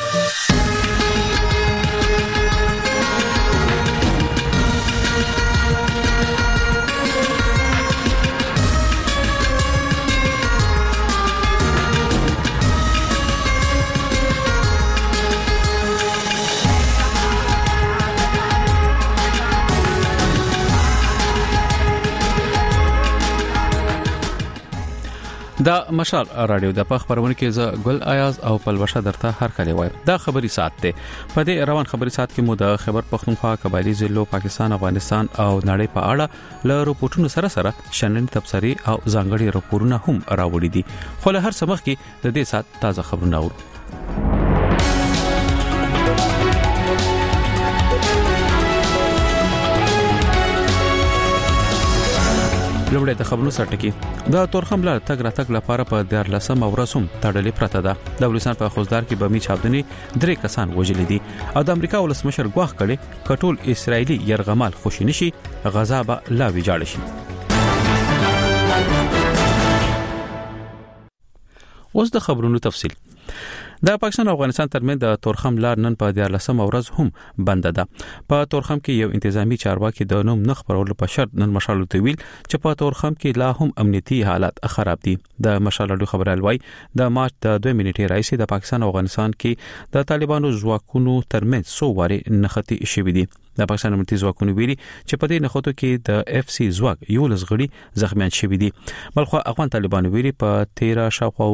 دا مشال رادیو د پخ پرونه کې ز ګل آیاز او پلوشه درته هر کله وای دا خبري سات ته په دې روان خبري سات کې مو د خبر پختونخوا قبایلی ضلعو پاکستان افغانستان او نړۍ په اړه له رپورټونو سره شنن تبصري او ځانګړي رپورټونه هم راوړي دي خو له هر سمخ کې د دې سات تازه خبرونه اورو لومړی د خبرونو سرټکی د تورخم لار تګ راتګ لپاره په 14 ورځوم تړلې پرته ده د افغانستان په خوزدار کې بمی چاودنې 3 کسان وژل دي او د امریکا ولسمشر ګواښ کړي کټول اسرایلی يرغمال خوشی نشي غزا به لا ویجاړ شي اوس د خبرونو تفصیل د پاکستان او افغانستان ترمنځ د تورخم لار نن په 14 ورځ هم بند ده په تورخم کې یو انتظامی چارواکي د نوم نخ پرول په شرط نن مشال تویل چې په تورخم کې لا هم امنیتي حالات خراب دي د مشال خبر الوای د مارچ د 2 منټې راځي د پاکستان او افغانستان کې د طالبانو ځواکونو ترمنځ سو واره نختی شوې دي د پاکستان امنیتي ځواکونو ویلي چې په دې نخوتو کې د اف سی ځواک یو لزغړي زخمیان شوي دي بلخو افغان طالبانو ویلي په 13 شاوخوا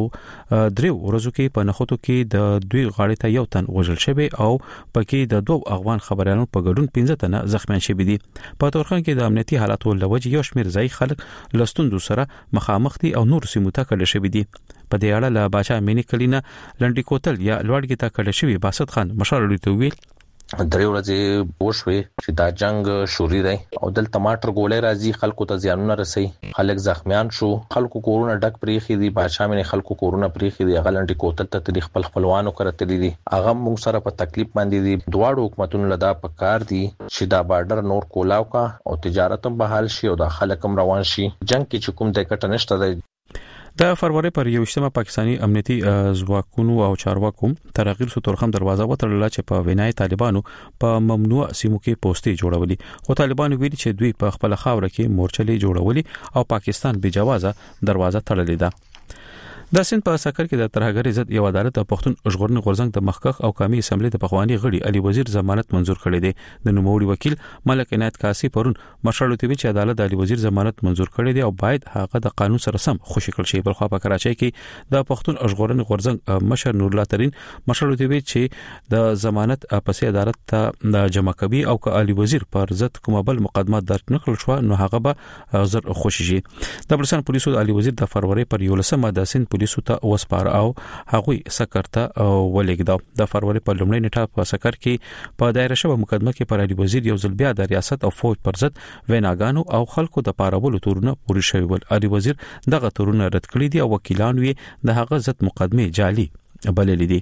3 ورځو کې په نخوتو کې د دوی غاړې ته یو تن وژل شوی او پکې د 2 افغان خبريالانو په ګډون 15 تنه زخمیان شوي دي په تورخم کې د امنیتي حالاتو لوجه یو شمیر ځای خلک لستوندو سره مخامخ دي او نور سیمو ته کډه شوي دي په دې اړه لا باچا مینی کلینا لنډی کوتل یا لوړګی ته کډه شوی باسط خان مشال ویل درې ورځې وشوي چې دا جنگ شوري دی او دل ټماټر ګولې راځي خلکو ته زیانونه رسي خلک زخمیان شو خلکو کورونه ډک پریخي دي بادشاہ مې خلکو کورونه پریخي دي غلنټي کوتل ته تاریخ خپلوانو کرتلې دي هغه موږ سره په تکلیف باندې دي دواړو حکومتونو لدا په کار دي چې دا بارډر نور کولاو کا او تجارت هم بحال شي او د خلک هم روان شي جنگ کې چې کوم د کټ نشته دی د فروری پر 21 پاکستانی امنیتي ځواکونو او چارواکو ترغیر سو تورخم دروازه وتړل چې په وینای طالبانو په ممنوع سیمو کې پوسټي جوړولي خو طالبانو ویلي چې دوی په خپل خاور کې مورچلې جوړولي او پاکستان بې جوازه دروازه تړلې ده د سند په سکر کې د ترهګری ضد یو عدالت د پښتون اشغورن غورزنګ د مخکخ او قومي اسمبلی د پخوانی غړي علي وزیر ضمانت منزور کړی دی د نوموړي وکیل ملک عنایت کاسي پرون مشرلو تی چې عدالت د علي وزیر ضمانت منزور کړی دی او باید هغه د قانون سره سم خوشی کړي شي بل خو په کراچۍ کې د پښتون اشغورن غورزنګ مشر نور الله ترين مشرلو تی چې د ضمانت پسې عدالت ته جمع کوي او ک علي وزیر پر ضد کومه بل مقدمه درج نکړل شو نو هغه به زر خوشی شي د بلوچستان پولیسو علي وزیر د فروری پر 11 د سند پولیسو ته وسپار او هغوی سکر ته ولېګدو د فروری په لومړۍ نیټه په سکر کې په دایره شوه مقدمه کې پر علي وزیر یو ځل بیا د ریاست او فوج پر ضد ویناګانو او خلکو د پارولو تورونه پوری شوی ول علي وزیر دغه تورونه رد کړی دي او وکیلان یې د هغه ضد مقدمه جعلي بللې دي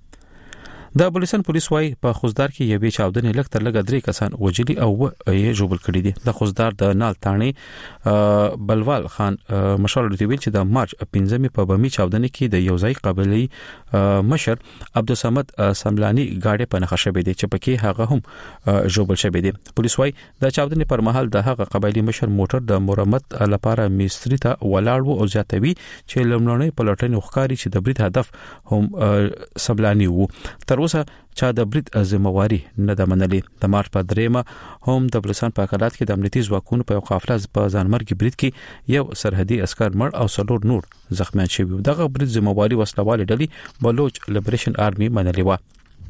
د بلوچستان پولیس وايي په خوزدار کې یوې چاودنې لږ تر لږه 3 کسان وژلي او یې جوړ کړی دي د خوزدار د نال تانې بلوال خان مشال ویل چې د مارچ 15 په بمی چاودنې کې د یوځای قبلي مشر عبدالصمد سملانی گاډي په نخښه شوی دي چې پکې هغه هم جوړ شوی دي پولیس وايي د چاودنې پر مهال د هغه قبایلی مشر موټر د مرمت لپاره مستری ته ولاړ او زیاتوي چې لمړنۍ پلټنې وښکاري چې د بریټ هدف هم سملانی وو تر اوسه چا د برید ذمہواری نه د منلې د مارچ په 3 هم د بلوچستان په اقالات کې د امنیتي ځواکونو په قافله په ځانمرګي برید کې یو سرحدي عسكر مړ او څلور نور زخمیان شوي دغه برید ذمہواری وسلواله ډلې بلوچ لیبریشن آرمي منلې و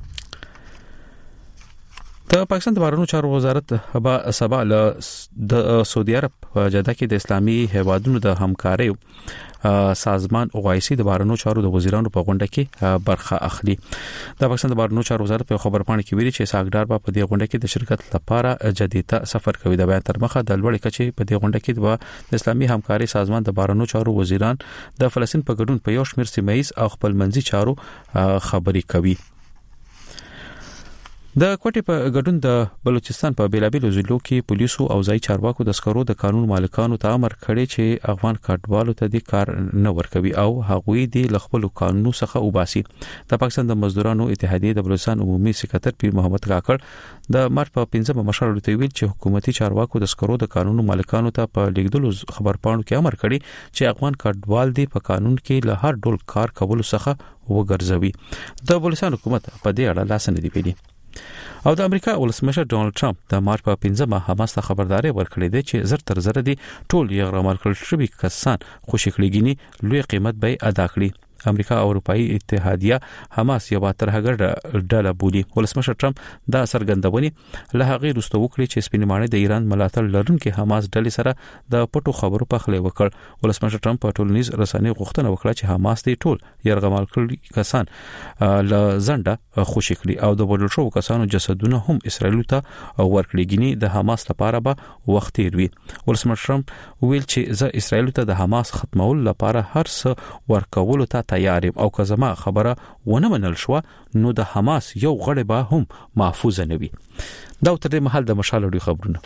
د پاکستان د بهرنیو چارو وزارت سبا د سعودي عرب جده کې د اسلامي هیوادونو د همکارۍ سازمان اوغایسي د بهرنیو چارو د وزیرانو په غونډه کې برخه اخلي د پاکستان د بهرنیو چارو وزارت په خبر پاڼه کې ویلي چې ساګدار په دې غونډه کې د شرکت لپاره جديته سفر کوي د بیان تر مخه د لوړ کچې په دې غونډه کې د اسلامي همکارۍ سازمان د بهرنیو چارو وزیران د فلسطین په ګډون په یو شمېر سیمه ییز او خپل منځي چارو خبري کوي د کوټې په ګډون د بلوچستان په بیلابیلو ضلعو کې پولیسو او ځای چارواکو د سکرو د قانون مالکانو ته امر کړی چې افغان کډوالو ته د کار نه ورکوي او هغوی د خپل قانونو څخه وباسي. د پاکستان د مزدورانو اتحادیې د بلوچستان عمومي سکرټر پیر محمد کاکړ د مارچ په 15 مشال ورته ویل چې حکومتي چارواکو د سکرو د قانون مالکانو ته په لیکدلو خبرپاڼو کې امر کړی چې افغان کډوال د په قانون کې له هر ډول کار کولو څخه وګرځوي. د بلوچستان حکومت په دې اړه لاس نه دی پیلي. او د امریکا ولسمشر ډونالد ټرمپ د مارچ په 15 حماس ته خبرداري ورکړې ده چې زر تر زر دي ټول یې غرامل کړل شوی کسان خوشی کړيږي لوی قیمت به ادا کړي. امریکا او اروپאי اتحادیه حماس یو ترهګر ډله بولي. ولسمشر ټرمپ دا سرګندونی له هغه وروسته وکړي چې سپینمانه د ایران ملاتړ لرونکي حماس ډلې سره د پټو خبرو په خله وکړ. ولسمشر ټرمپ په ټولنیز رسنۍ غوښتنه وکړه چې حماس د ټول یرغمال کړي کسان له زنده خوشی کړي او د وډل شو کسانو جسدونه هم اسرائیل ته ورکړي غني د حماس لپاره به وخت تیروي. ولسمشر ټرمپ ویل چې زه اسرائیل ته د حماس ختمول لپاره هر څه ورکول ته تیار یم او که زما خبره ونه منل شو نو د حماس یو غړی به هم محفوظ نه وي. دا تر دې مهال د مشال لري خبرونه.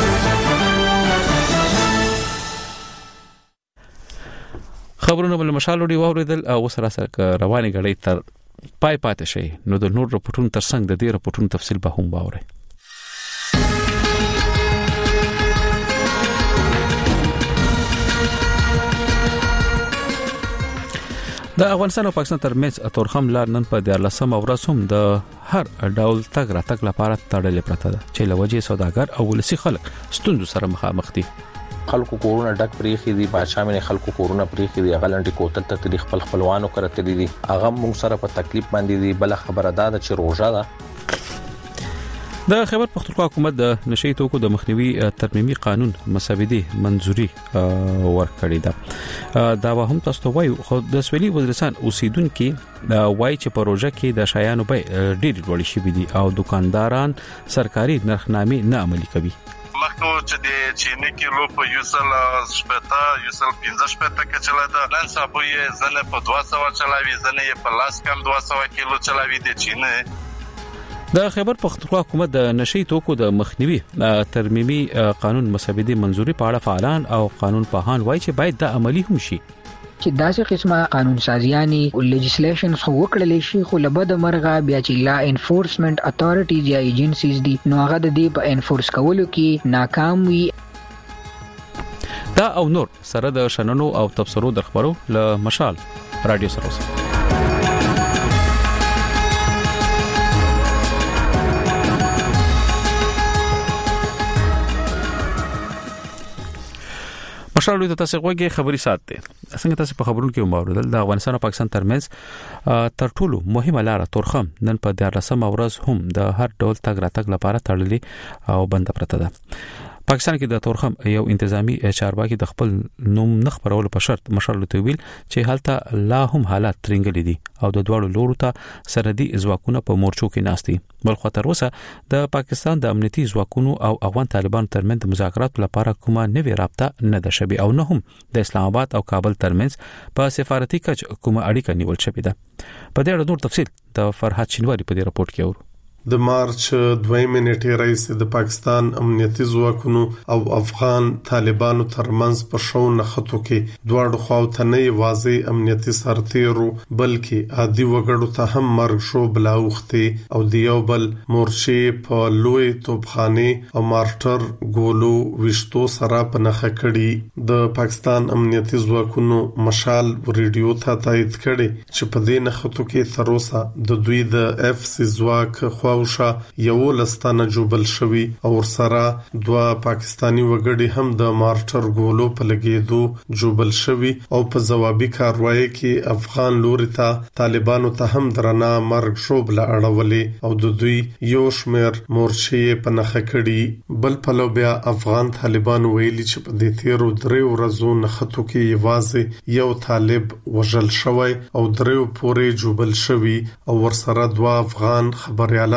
خبرونه بل مشال لري واوریدل او سره رواني غړي تر پای پاتې شي نو د نور رپورټونو ترڅنګ د دې رپورټونو تفصیل به هم باوري. د افغانستان او پاکستان ترمنځ تورخم لار نن په 14 ورځ هم د هر ډول تګ راتګ لپاره تړلې پرته ده چې لوجه سوداګر او ولسی خلک ستوندو سره مخامخ دي. خلکو کورونا ډک پریخي دي بادشاہ مې خلکو کورونا پریخي دي غلنډي کوتل ته تاریخ خپلوانو کرته دي هغه موږ سره په تکلیف باندې دي بل خبره ده چې روزه ده. د خیبر پختونخوا حکومت د نشئی توکو د مخنیوي ترمیمي قانون مسودي منزوري ورکړی ده. دا هم تاسو ته وایو خو د سویلي وزیرستان اوسیدونکو وایي چې پروژه کې د شایانو به ډېر لوړ شي دي او دکانداران سرکاري نرخنامې نه عملي کوي. مخکې چې د چینی کیلو په یوسل شپتا یوسل 15 شپتا کې چلاده نن سبا یې زنه په 200 چلاوي زنه یې په لاس کم 200 کیلو چلاوي د چینه. د خیبر پختونخوا حکومت د نشئی توکو د مخنیوي ترمیمي قانون مسودي منزوري په اړه فعالان او قانون پوهان وایي چې باید د عملی هم شي. چې داسې قسمه قانون سازیانی او لیجسلیشن خو وکړل شي خو لبد مرغه بیا چې لا انفورسمنت اتھارټیز یا ایجنسیز دي نو هغه د دې په انفورس کولو کې ناکام وي. دا او نور سره د شننو او تبصرو د خبرو له مشال رادیو سره مشال د تاسو غوږی خبري سات دي. څنګه تاسو په خبرونو کې وموردل د افغانستان او پاکستان ترمنځ تر ټولو مهمه لار تورخم نن په 14 ورځ هم د هر ډول تګ راتګ لپاره تړلې او بند پرته ده. پاکستان کې د تورخم یو انتظامی چارواکي د خپل نوم نخبرولو په شرط مشال ته ویل چې هلته لا هم حالات ترنګل دي او د دوړو لورو ته سرحدي ځواکونه په مورچو کې ناشتي. بل خو تر اوسه د پاکستان د امنیتي ځواکونو او افغان طالبان ترمنځ د مذاکرات لپاره کومه نوې رابطه نه ده شوې او نه هم د اسلام آباد او کابل ترمنځ په سفارتي کچ کومه اړیکه نیول شوې ده. په دې اړه نور تفصیل د فرحات شینواری په دې راپورټ کې اورو. د مارچ 2 نیټې راځي د پاکستان امنیتي ځواکونو او افغان طالبانو ترمنځ په شو نخښتو کې دواړو خواو ته نه واضح امنیتي سرتیرو بلکې عادي وګړو ته هم مرګ شو بلاوختي او دیو بل مورچې په لوی توپخانه او مارټر ګولو وشتو سره په نخښه کړي. د پاکستان امنیتي ځواکونو مشال ریډیو ته تایید کړي چې په دې نخښتو کې تر اوسه د دوی د اف سی ځواک خواوشا یو لستانه جوبل شوی او سره دوا پاکستانی وګړي هم د مارټر ګولو په لګیدو جوبل شوی او په جوابي کاروایی کې افغان لوري ته طالبانو ته هم درنه مرګ شوبله اړولې او د دوی یو شمیر مورچې په نخښه کړي. بل په لو بیا افغان طالبان ویلي چې په دې تیرو درې ورځو نخښتو کې یوازې یو طالب وژل شوی او درې پورې جوبل شوی او ورسره دوا افغان خبريالان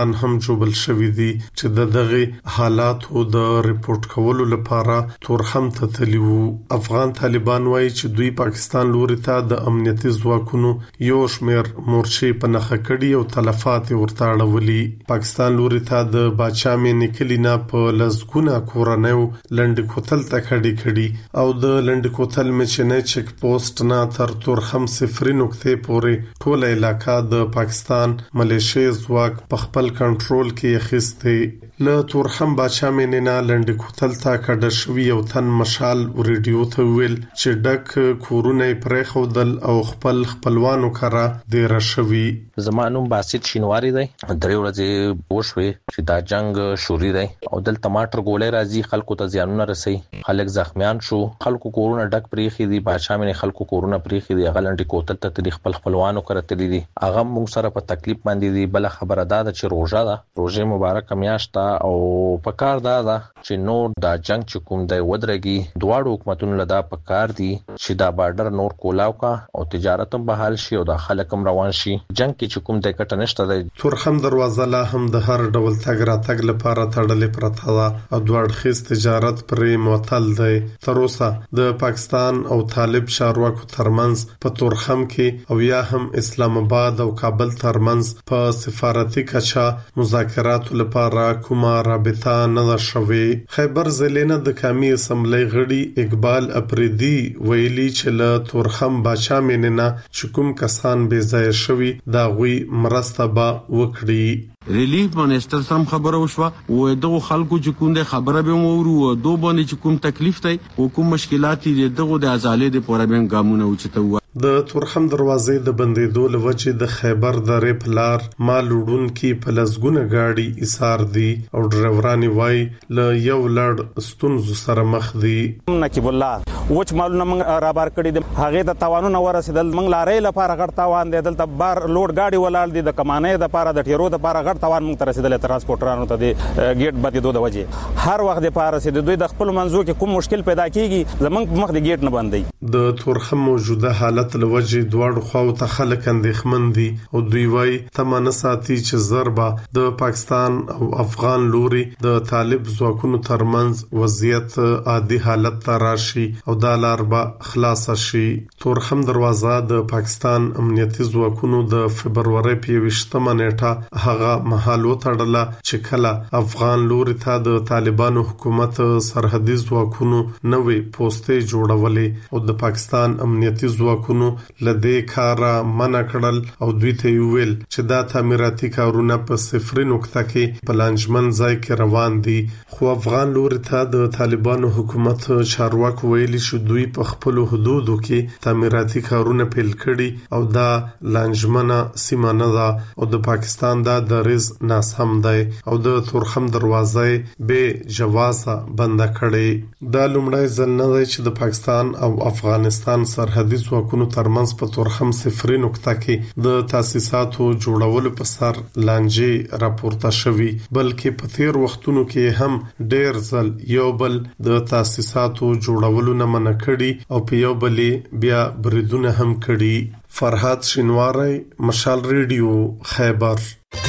افغانان هم جوړل شوې دي چې دغه حالاتو د ریپورت کولو لپاره تورخم ته تللیو. افغان طالبان وایي چې دوی پاکستان لوري ته د امنیتي ځواکونو یو شمېر مورچې په نخښه کړي او تلفات ورته اړولي. پاکستان لوري ته د باچا مې نکلینا په لزګونه کورنیو لنډ کوتل ته کړي او د لنډ کوتل مچنه چک پوسټ نه تر تورخم 0 نقطې پورې ټول علاقہ د پاکستان ملیشي ځواک په خپل کنټرول کې اخیسته. له تورخم باچا مې نه لنډ کوتل ته کډه شوی او تن مشال ریډیو ته ویل چې ډک کورونه پرې خودل او خپلوانو کرا د رشوي. زمانو باسط شینواری دی درې ورځې وشوي چې دا جنگ شوري دی او دل ټماټر ګولې راځي خلکو ته زیانونه رسي خلک زخمیان شو خلکو کورونه ډک پریخي دي باچا مې خلکو کورونه پریخي دي غلنډي کوتل ته تاریخ خپلوانو کرته دي هغه موږ سره په تکلیف باندې دي بل خبره ده چې روزه مبارک میاشت او پکار ده چې نور دا جنگ چې کوم دی ودرېږي دواړو حکومتونو لدا پکار دي چې دا بارډر نور کولاو کا او تجارت هم بحال شي او د خلکم روان شي جنگ کې چې کوم د کټ نشته دی. تورخم دروازه لا هم د هر ډول تګ راتګ لپاره تړلې پرته ده او دوړخیز تجارت پرې معطل دی. تر اوسه د پاکستان او طالب چارواکو ترمنځ په تورخم کې او یا هم اسلام آباد او کابل ترمنځ په سفارتي کچا مذاکرات لپاره کومه رابطه نه ده شوې. خیبر ضلع د قومي اسمبلی غړي اقبال اپریدي ویلي چې له تورخم باچا مینه چې کوم کسان بې ځای شوي دا غوي مرسته به وکړي. ریلیف منسٹر سم خبره وشوه و دغه خلکو چې کوم د خبره به مورو دو باندې چې کوم تکلیف دی او کوم مشکلات دي دغه د ازالې د پوره بیم ګامونه وچته. د تورخم دروازې د بندیدو لوجه د خیبر درې پلار مال وډون کې پلسګونه گاډي ایثار دي او ډرایوران وای ل یو لړ ستونزو سره مخ دي. نقیب الله وچ مالونه موږ را بار کړی د هغه د توانونه ورسېدل موږ لارې لپاره غړ توان دی دلته بار لوډ گاډي ولال دي د کمانې د لپاره د ټیرو د لپاره غړ توان موږ تر رسیدل ترانسپورټرانو ته د گیټ باندې دوه وجه هر وخت د لپاره رسید دوی د خپل منځو کې کوم مشکل پیدا کیږي زمونږ مخ د گیټ نه بندي. د تورخم موجوده حالت لوجه دواړو خواو ته خلک اندېښمن دي او دوی وايي تمانه ساتي چې ضربه د پاکستان او افغان لوري د طالب ځواکونو ترمنځ وضعیت عادي حالت ته راشي او دا لار به خلاص شي. تورخم دروازه د پاکستان امنیتي ځواکونو د فبرवरी په 20مه نیټه هغه مهال وتړله چې کله افغان لوري ته د طالبانو حکومت سرحدي ځواکونو نوې پوسټې جوړولې او د پاکستان امنیتي ځواکونو لدې کارا منع کړل او دوی ته ویل چې دا تعمیراتي کارونه په 0 نقطه کې پلانجمن ځای کې روان دي. خو افغان لوري ته د طالبانو حکومت چارواکو ویلي چې دوی په خپل حدودو کې تعمیراتي کارونه پیل کړي او دا لانجمنه سیمه نه ده او د پاکستان دا دریز ناسم دی او د تورخم دروازه به جوازه بند کړي. دا لومړی ځل نه دی چې د پاکستان او افغانستان سرحدي ځواکونو ترمنځ په تورخم 0 نقطه کې د تاسیساتو جوړولو په سر لانجې راپورته شوي بلکې په تیر وختونو کې هم ډېر ځل یو بل د تاسیساتو جوړولو نه منع کړي او په یو بلې بیا بریدونه هم کړي. فرهاد شینواری مشال ریډیو خیبر.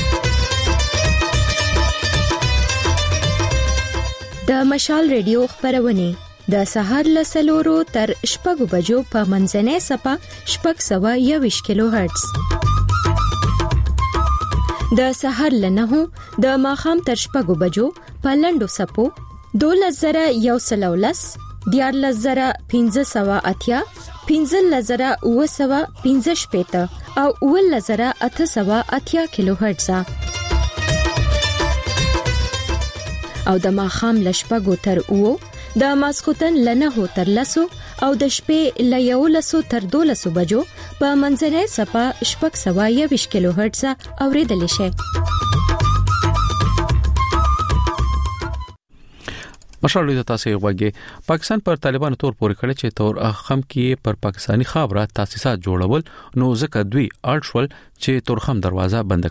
د مشال ریډیو خبرونه د سهار له 4 تر 6 بجو په منځنۍ صفه 621 کیلو هرتز د سهار له 9 د ماخام تر 6 بجو په لندو صفو 2113 14580 15915 او 11880 کیلو هرتز او د ماخام له 6 تر 9 د ماسخوتن لنه تر لسو او د شپې له 11 تر 12 بجو په منځنۍ صفه 621 کیلو هرتز اوریدل شي. مشال د تاسو غوږی پاکستان پر طالبانو تور پورې کړی چې تور اخم کې پر پاکستانی خبره تاسیسات جوړول نو ځکه دوی اړشول چې تورخم دروازه بند کړي.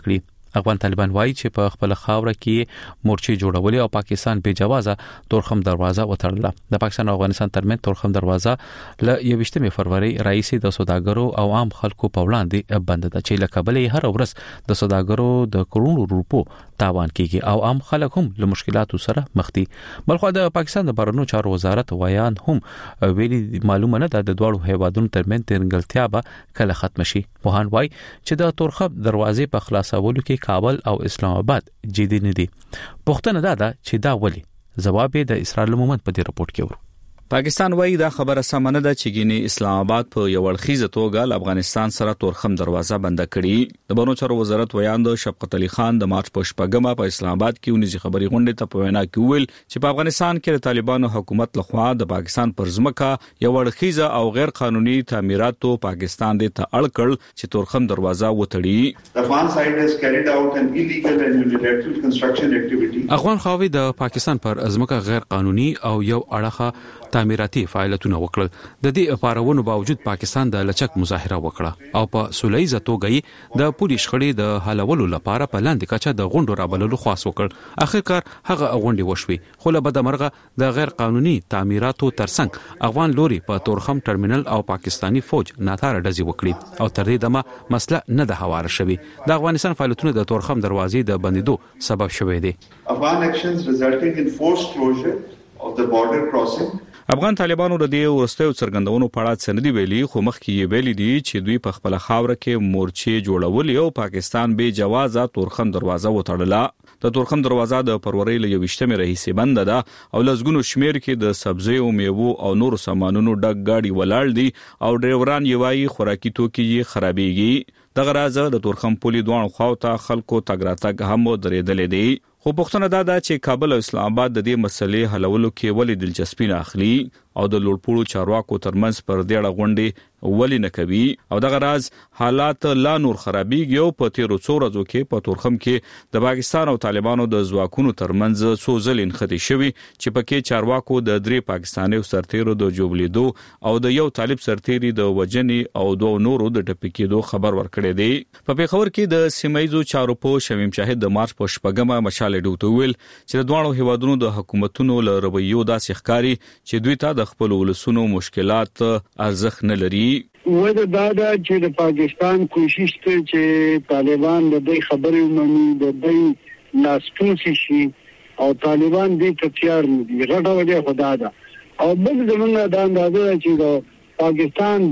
افغان طالبان وایي چې په خپل خاوره کې مورچې جوړولې او پاکستان بے جوازه تورخم دروازه وتړله. د پاکستان او افغانستان ترمنځ تورخم دروازه ل 21 فروری رئیس د سوداګرو او عام خلکو په وړاندې بند ده چې له کبل هر ورځ د سوداګرو د کروڑو روپو تاوان کیږي او عام خلک هم له مشکلاتو سره مخ دي. بلخو د پاکستان د بهرنیو چارو وزارت ویان هم ویلي معلومه نه ده د دوړو هیوادونو ترمنځ ترنګلتیا به کله ختم شي. وهان وایي چې د تورخم دروازې په خلاصولو کې کابل او اسلام آباد جدي نه دي. پوښتنه ده چې دا ولي؟ جواب یې د اسرائیل مومند په دې رپورت کې ورو. پاکستان وایي دا خبره سمه نه ده چې ګینه اسلام آباد په یو اړخیزه توګه افغانستان سره تورخم دروازه بند کړي. د بهرنیو چارو وزارت ویان د شفقت علي خان د مارچ په شپږمه په اسلام آباد کې ونیزي خبري غونډه ته په وینا کې ویل چې په افغانستان کې د طالبانو حکومت لخوا د پاکستان پر ځمکه یو اړخیزه او غیر قانوني تعمیراتو پاکستان د ته اړ کړ چې تورخم دروازه وتړي. افغان سایډ has carried out an illegal and unilateral construction activity. افغان خواوی د پاکستان پر ځمکه غیر قانوني او یو اړخه تعمیراتي فعالیتونه وکړل. د دې لپاره باوجود پاکستان د لچک مظاهره وکړه او په سولهیزه توګه د پولیس خړې د حلولو لپاره په لاندې کچه د غونډو رابللو خاص وکړ. اخر هغه غونډې وشوي خو له بده مرغه د غیر قانوني تعمیراتو ترڅنګ افغان لوري په تورخم ټرمینل او پاکستانی فوج ناتاره ډزې وکړي او تر دې دمه مسله نه ده هواره شوی. د افغانستان فعالیتونه د تورخم دروازې د بندیدو سبب شوی دي. Afghan actions resulting in forced closure of the border crossing. افغان طالبانو د دې ورستیو څرګندونو په اړه سندې ویلي خو مخکې یې ویلي دي چې دوی په خپل خاوره کې مورچې جوړولې او پاکستان به جوازه تورخم دروازه وتړله. د تورخم دروازه د فروری له 21 راهیسې بند ده او لزګونو شمیر کې د سبزی او میوه او نور سامانونو ډک گاډي ولاړ دي او ډرایوران یې وايي خوراکي توکي یې خرابېږي. دغه راز د تورخم پولي دوه خواته خلکو تګ راتګ هم درېدلې دي. خو پوښتنه ده چې کابل او اسلام آباد د دې مسلې حلولو کې ولې دلچسپي نه اخلي او د لوړپوړو چارواکو ترمنځ پر دې اړه غونډې ولې نه کوي او دغه راز حالات لا نور خرابېږي او په تیرو څو ورځو کې په تورخم کې د پاکستان او طالبانو د ځواکونو ترمنځ څو ځلې نښتې شوي چې پکې چارواکو د 3 پاکستاني سرتیرو د جوړلیدو او د یو طالب سرتیري د وجنې او دوه نورو د ټپکېدو خبر ورکړی دی. په پیښور کې د سیمایزو چارو په شمیم شاهد د مارچ په شپږمه مشال ډوته ویل چې د دوه هیوادونو د حکومتونو له رویو داسې ښکاری چې دوی ته د خپل ولسونو مشکلات ارزښت نه لري. وجه دا ده چې د پاکستان کوشش ته چې طالبان د دې خبرې ومني د دې لاسپوڅي شي او طالبان دې ته تیار نه دي. غټه وجه خدا ده او بل زمونږ دا اندازه چې د پاکستان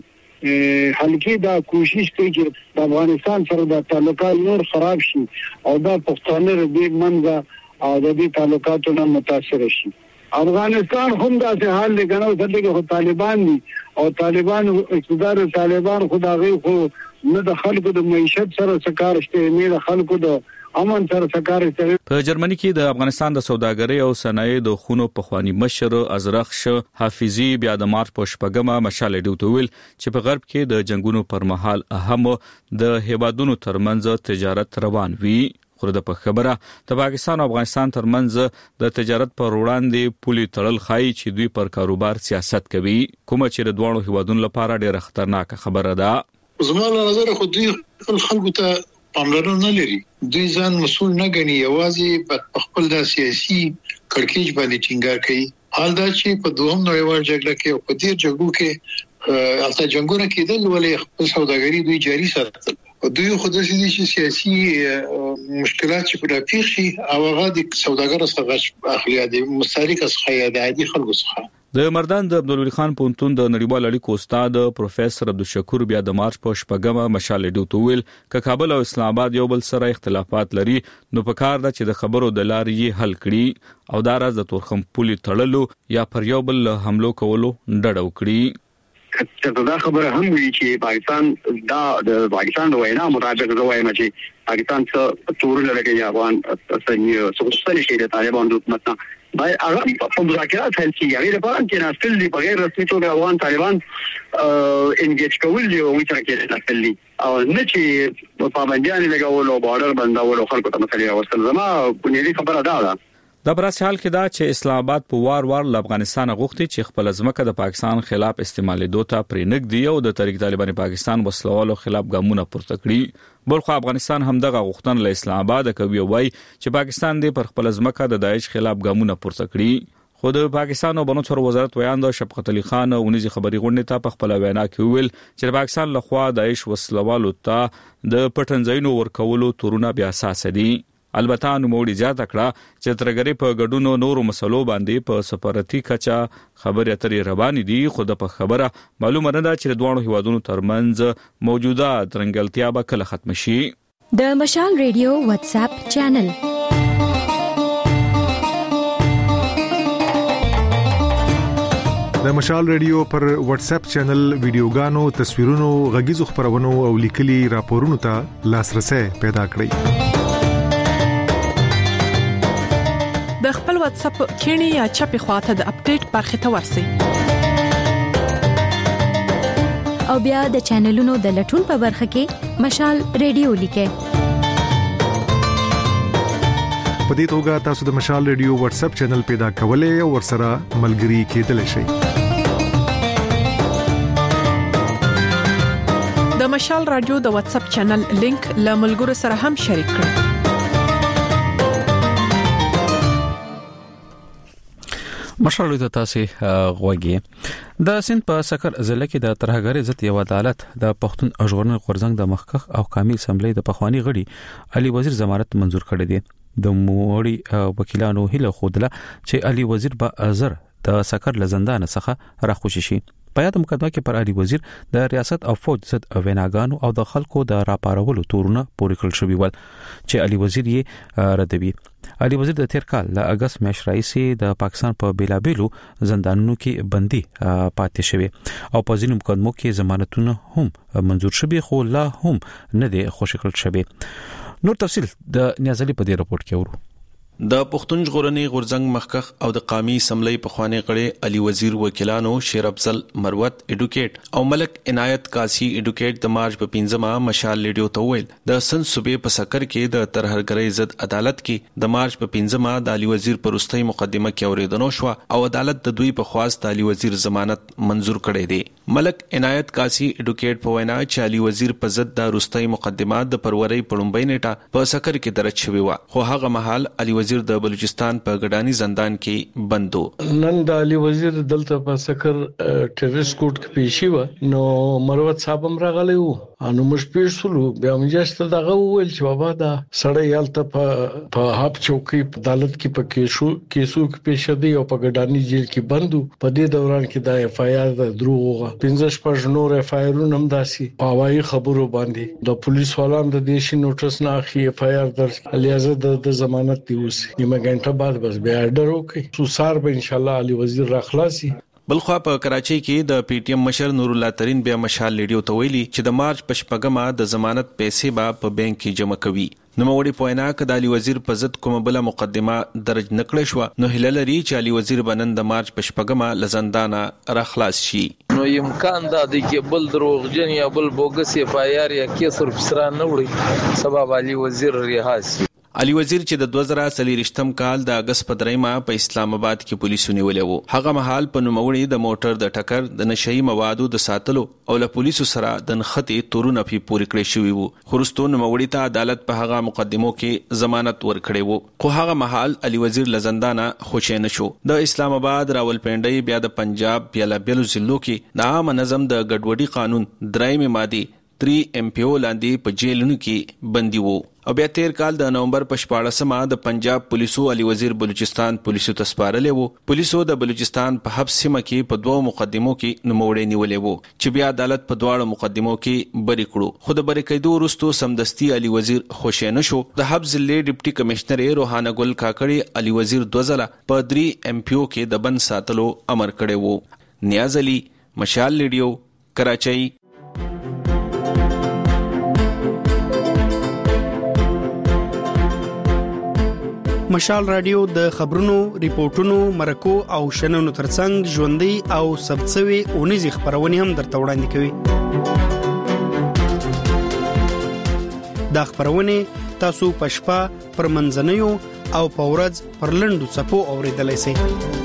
ځنې حلقې دا کوشش کوي چې د افغانستان سره د تعلقات نور خراب شي او دا پښتانه دې منځه او د دې تعلقاتو نه متاثر شي. افغانستان هم داسې حال دی کنه چې خو طالبان دي او طالبان اقتدار طالبان خدای خو نه د خلکو د معیشت سره سکار شته نه د خلکو د امن سره سکار شته. په جرمني کې د افغانستان د سوداګرۍ او صنایع د خونو پخوانی مشر ازرخش حافظي بیا د مارچ په شپږمه مشال ډوته ویل چې په غرب کې د جنگونو پر مهال اهم د هیوادونو ترمنځ تجارت روان وي. خو د په خبره د پاکستان او افغانستان ترمنځ د تجارت پر وړاندې پولي تړل خای چې دوی پر کاروبار سیاست کوي کومه چې د دوه هیوادونو لپاره ډېره خطرناک خبره ده. زموږ نظر خو دوی خلکو ته پاملرنه نه لري. دوی ځان مسؤل نه ګڼي یوازې په خپل د سیاسي کړکېچ باندې ټینګار کوي. حال دا چې په دوهم نړیوال جګړه کې او په دې جګړو کې البته جنگونه کېدل ولې خپل سوداګري دوی جاري ساتل. دوی خو د سیاسي مشکلات چې په پیښ شي او هغه د سوداګرو څخه اخلي دي مستحق څخه د عادي خلکو څخه. د مردان د عبدالولي خان پونتون د نړیوال اړیکو استاد پروفیسور عبدالشکور بیا د مارچ په شپږمه مشال ډوته ویل ک کابل او اسلام آباد یو بل سره اختلافات لري نو په کار ده چې د خبرو د لارې حل کړي او دا راز د تورخم پولي تړلو یا پر یو بل حملو کولو ډډ وکړي. دا خبره هم وی چې پاکستان د پاکستان د وینا مطابق زه وایم چې پاکستان څه تور لري افغان څنګه څه شي د طالبان حکومت نه باید هغه په مذاکرات هل شي غیر په ان کې ناستل دي بغیر رسمي توګه افغان طالبان انګیج کول دي او چې کې ناستل دي او نه چې په باندې لګول او بارډر بندول خلکو ته مسلې ورسره زما بنیادی خبره ده. د برس حال کې دا چې اسلام آباد په وار له افغانستان غوښتي چې خپل ځمکه د پاکستان خلاف استعمالېدو ته پرېنګدي او د تحریک طالبان پاکستان وسلوالو خلاف ګامونه پورته کړي. بلخو افغانستان هم دغه غوښتنه له اسلام آباد کوي وای چې پاکستان دې پر خپل ځمکه د داعش خلاف ګامونه پورته کړي. خو د پاکستان او بنو څور وزارت ویاند شفقت علي خان اونیزي خبري غونډه ته په خپل وینا کې ویل چې پاکستان له خوا داعش وسلوالو ته د پټنځینو ورکولو تورونه بیا اساس دي. البته نوموړي زیاته کړه چې ترګری په ګډونو نورو مسلو باندې په سفارتي کچا خبرې اترې روان دي. خو د په خبره معلومه نه ده چې دوه هیوادونو ترمنځ موجوده ترنګلتیا به کله ختم شي. د مشال ریډیو واتس اپ چینل د مشال ریډیو پر واتس اپ چینل ویډیوګانو، تصویرونو، غږیزو خبرونو او لیکلي راپورونو ته لاسرسي پیدا کړئ. د خپل واتس اپ کینی یا چپی خواته د اپډیټ برخه ته ورسی او بیا د چینلونو د لټون په برخه کې مشال ریډیو لیکه. په دې توګه تاسو د مشال ریډیو واتس اپ چینل پیدا کولای او ورسره ملګري کېدلی شئ. د مشال رادیو د واتس اپ چینل لینک له ملګرو سره هم شریک کړئ. مشال ته تاسو غوږی د سند په سکر ضلع کې د ترهګری ضد یو عدالت د پښتون ژغورنې غورځنګ د مخکخ او قومي اسمبلی د پخوانی غړي علي وزیر ضمانت منزور کړی دی. د موړي وکیلانو هله خودله چې علي وزیر به ازر د سکر لزندان څخه راخوشي شي. په یاد مقدمه کې پر علي وزیر د ریاست او فوج ضد ویناګانو او د خلکو د راپارولو تورونه پورې کړل شوی ول چې علي وزیر یې ردوي. علي وزیر د تیر کال ل اگست میاشتې راځي د پاکستان په بیلابیلو زندانونو کې بندي پاتې شوی او په ځینو مقدمو کې ضمانتونه هم منزور شوی خو لا هم نه دي خوشی کړل شوی. نور تفصيل د نیازلي په دې راپورټ کې ورو. د پښتون ژغورنې غورځنګ مخکخ او د قومي اسمبلی په خوانې غړي علي وزیر وکیلانو شیر افضل مروت اډوکیټ او ملک عنایت قاسی اډوکیټ د مارچ په 15 مشال ریډیو ته ویل د سن صوبې په سکر کې د ترهګری ضد عدالت کې د مارچ په 15 د علي وزیر پرستۍ مقدمه کې اوریدنو شو او عدالت د دوی په خواست علي وزیر ضمانت منزور کړی دی. ملک عنایت قاسی اډوکیټ په وینا چې علي وزیر په ضد د پرستۍ مقدمه د فروری په لومبۍ نیټه په سکر کې درج شوی و خو هغه مهال علي وزیر د بلوچستان په ګډانی زندان کې بندو. نن د علي وزیر دلته په سکر ټیرس کوټ کې پیشي و نو مروت صاحب هم راغلی وو انو مش پیښلو بیا مجسته دغه ویل چې بابا دا سړی یالته په هاب چوکي عدالت کې په کیسو کې پیښ دی او په ګډانی جیل کې بندو. په دې دوران کې د اف آی آر د دروغه 15 پښ نور اف آی آر هم داسي پاوای خبرو باندې د پولیس والان د دیشي نوټس نه اخی اف آی آر درس الیازه د ضمانت دی وسی نیمه غنټه بعد بس بیا آرډر وکړي سو سار به ان شاء الله علي وزیر راخلاصي. بلخوا په کراچۍ کې د پی ټی ایم مشر نور الله ترين بیا مشال ریډیو ته ویلي چې د مارچ په شپږمه د ضمانت پیسې به په بانک کې جمع کوي. نو موړي پوینا ک د علي وزیر په ضد کومه بل مقدمه درج نکړې شو نو هلل لري چې علي وزیر بنن د مارچ په شپږمه لزندانه راخلاص شي. نو امکان دا دی چې بل دروغجن یا بل بوګس اف آی آر یا کیس ورپسرا نه وړي سبب علي وزیر ریاست. علي وزیر چې د 2023م کال د اگست په 3 په اسلام آباد کې پولیسو نیولې وو هغه مهال په نوموړي د موټر د ټکر د نشئی موادو د ساتلو او له پولیسو سره د نخټي تورونه په پوری کړی شوی وو. خرستو نوموړي ته عدالت په هغه مقدمو کې ضمانت ورکړی وو خو هغه مهال علي وزیر لزندانه خوشی نشو. د اسلام آباد راولپنډي بیا د پنجاب بیلابیلو ضلعو کې د عام نظم د ګډوډي قانون درایمه ماده 3 ام پی او لاندې په جیلونو کې بندي وو او بیا تیر کال د نومبر په 14مه د پنجاب پولیسو علي وزیر بلوچستان پولیسو ته سپارلې وو. پولیسو د بلوچستان په حبس سیمه کې په دوه مقدمو کې نوموړي نیولې وو چې بیا عدالت په دواړو مقدمو کې بری کړو خو د بری کېدو وروسته سمدستي علي وزیر خوشی نشو. د حبس ضلع ډیپټي کمشنر روحانه ګل کاکړي علي وزیر دوزله په 3 ام پی او کې د بند ساتلو امر کړی وو. نیاز علي مشال ریډیو کراچۍ. مشال رادیو د خبرونو، ریپورتونو، مرکو او شننو ترڅنګ ژوندۍ او ثبتسوي اونیزي خبرونه هم درته وړاندې کوي. دا خبرونه تاسو پښپا پر منځنیو او پورز پر لندو صفو اوریدلای شئ.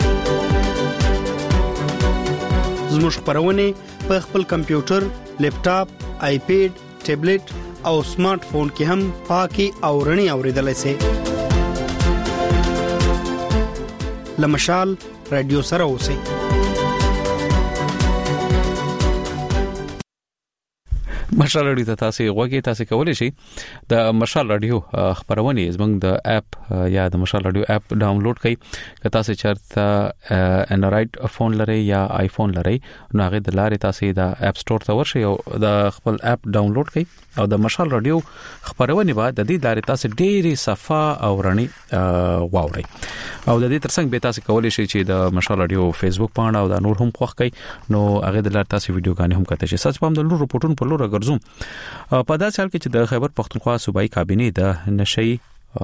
زموږ خبرونه په خپل کمپیوټر، لیپټاپ، آیپیډ، ټابلیټ او سمارټ فون کې هم پاکي او رڼي اوریدلای شئ. لمشال رادیو سره اوسئ. مشال رادیو ته تاسو غوږی تاسو کولای شئ د مشال رادیو خبرونه زموږ د اپ یا د مشال رادیو اپ ډاونلوډ کړئ. که تاسو چرته انډرایډ فون لرئ یا آیفون لرئ نو هغه د لارې تاسو د اپ سٹور ته ورشئ او د خپل اپ ډاونلوډ کړئ او د مشال رادیو خبرونه بعد د دې لارې تاسو ډېری صفه او رڼي واورئ. او د دې ترڅنګ به تاسو کولای شئ چې د مشال رادیو فیسبوک پاڼه او د نور هم خوښ کړئ نو هغه د لارې تاسو ویډیوګانې هم کتئ. سچ په هم د نور رپورټونو په لور ګرځوم. په داسې حال کې چې د خیبر پختونخوا صوبایي کابینې د نشئی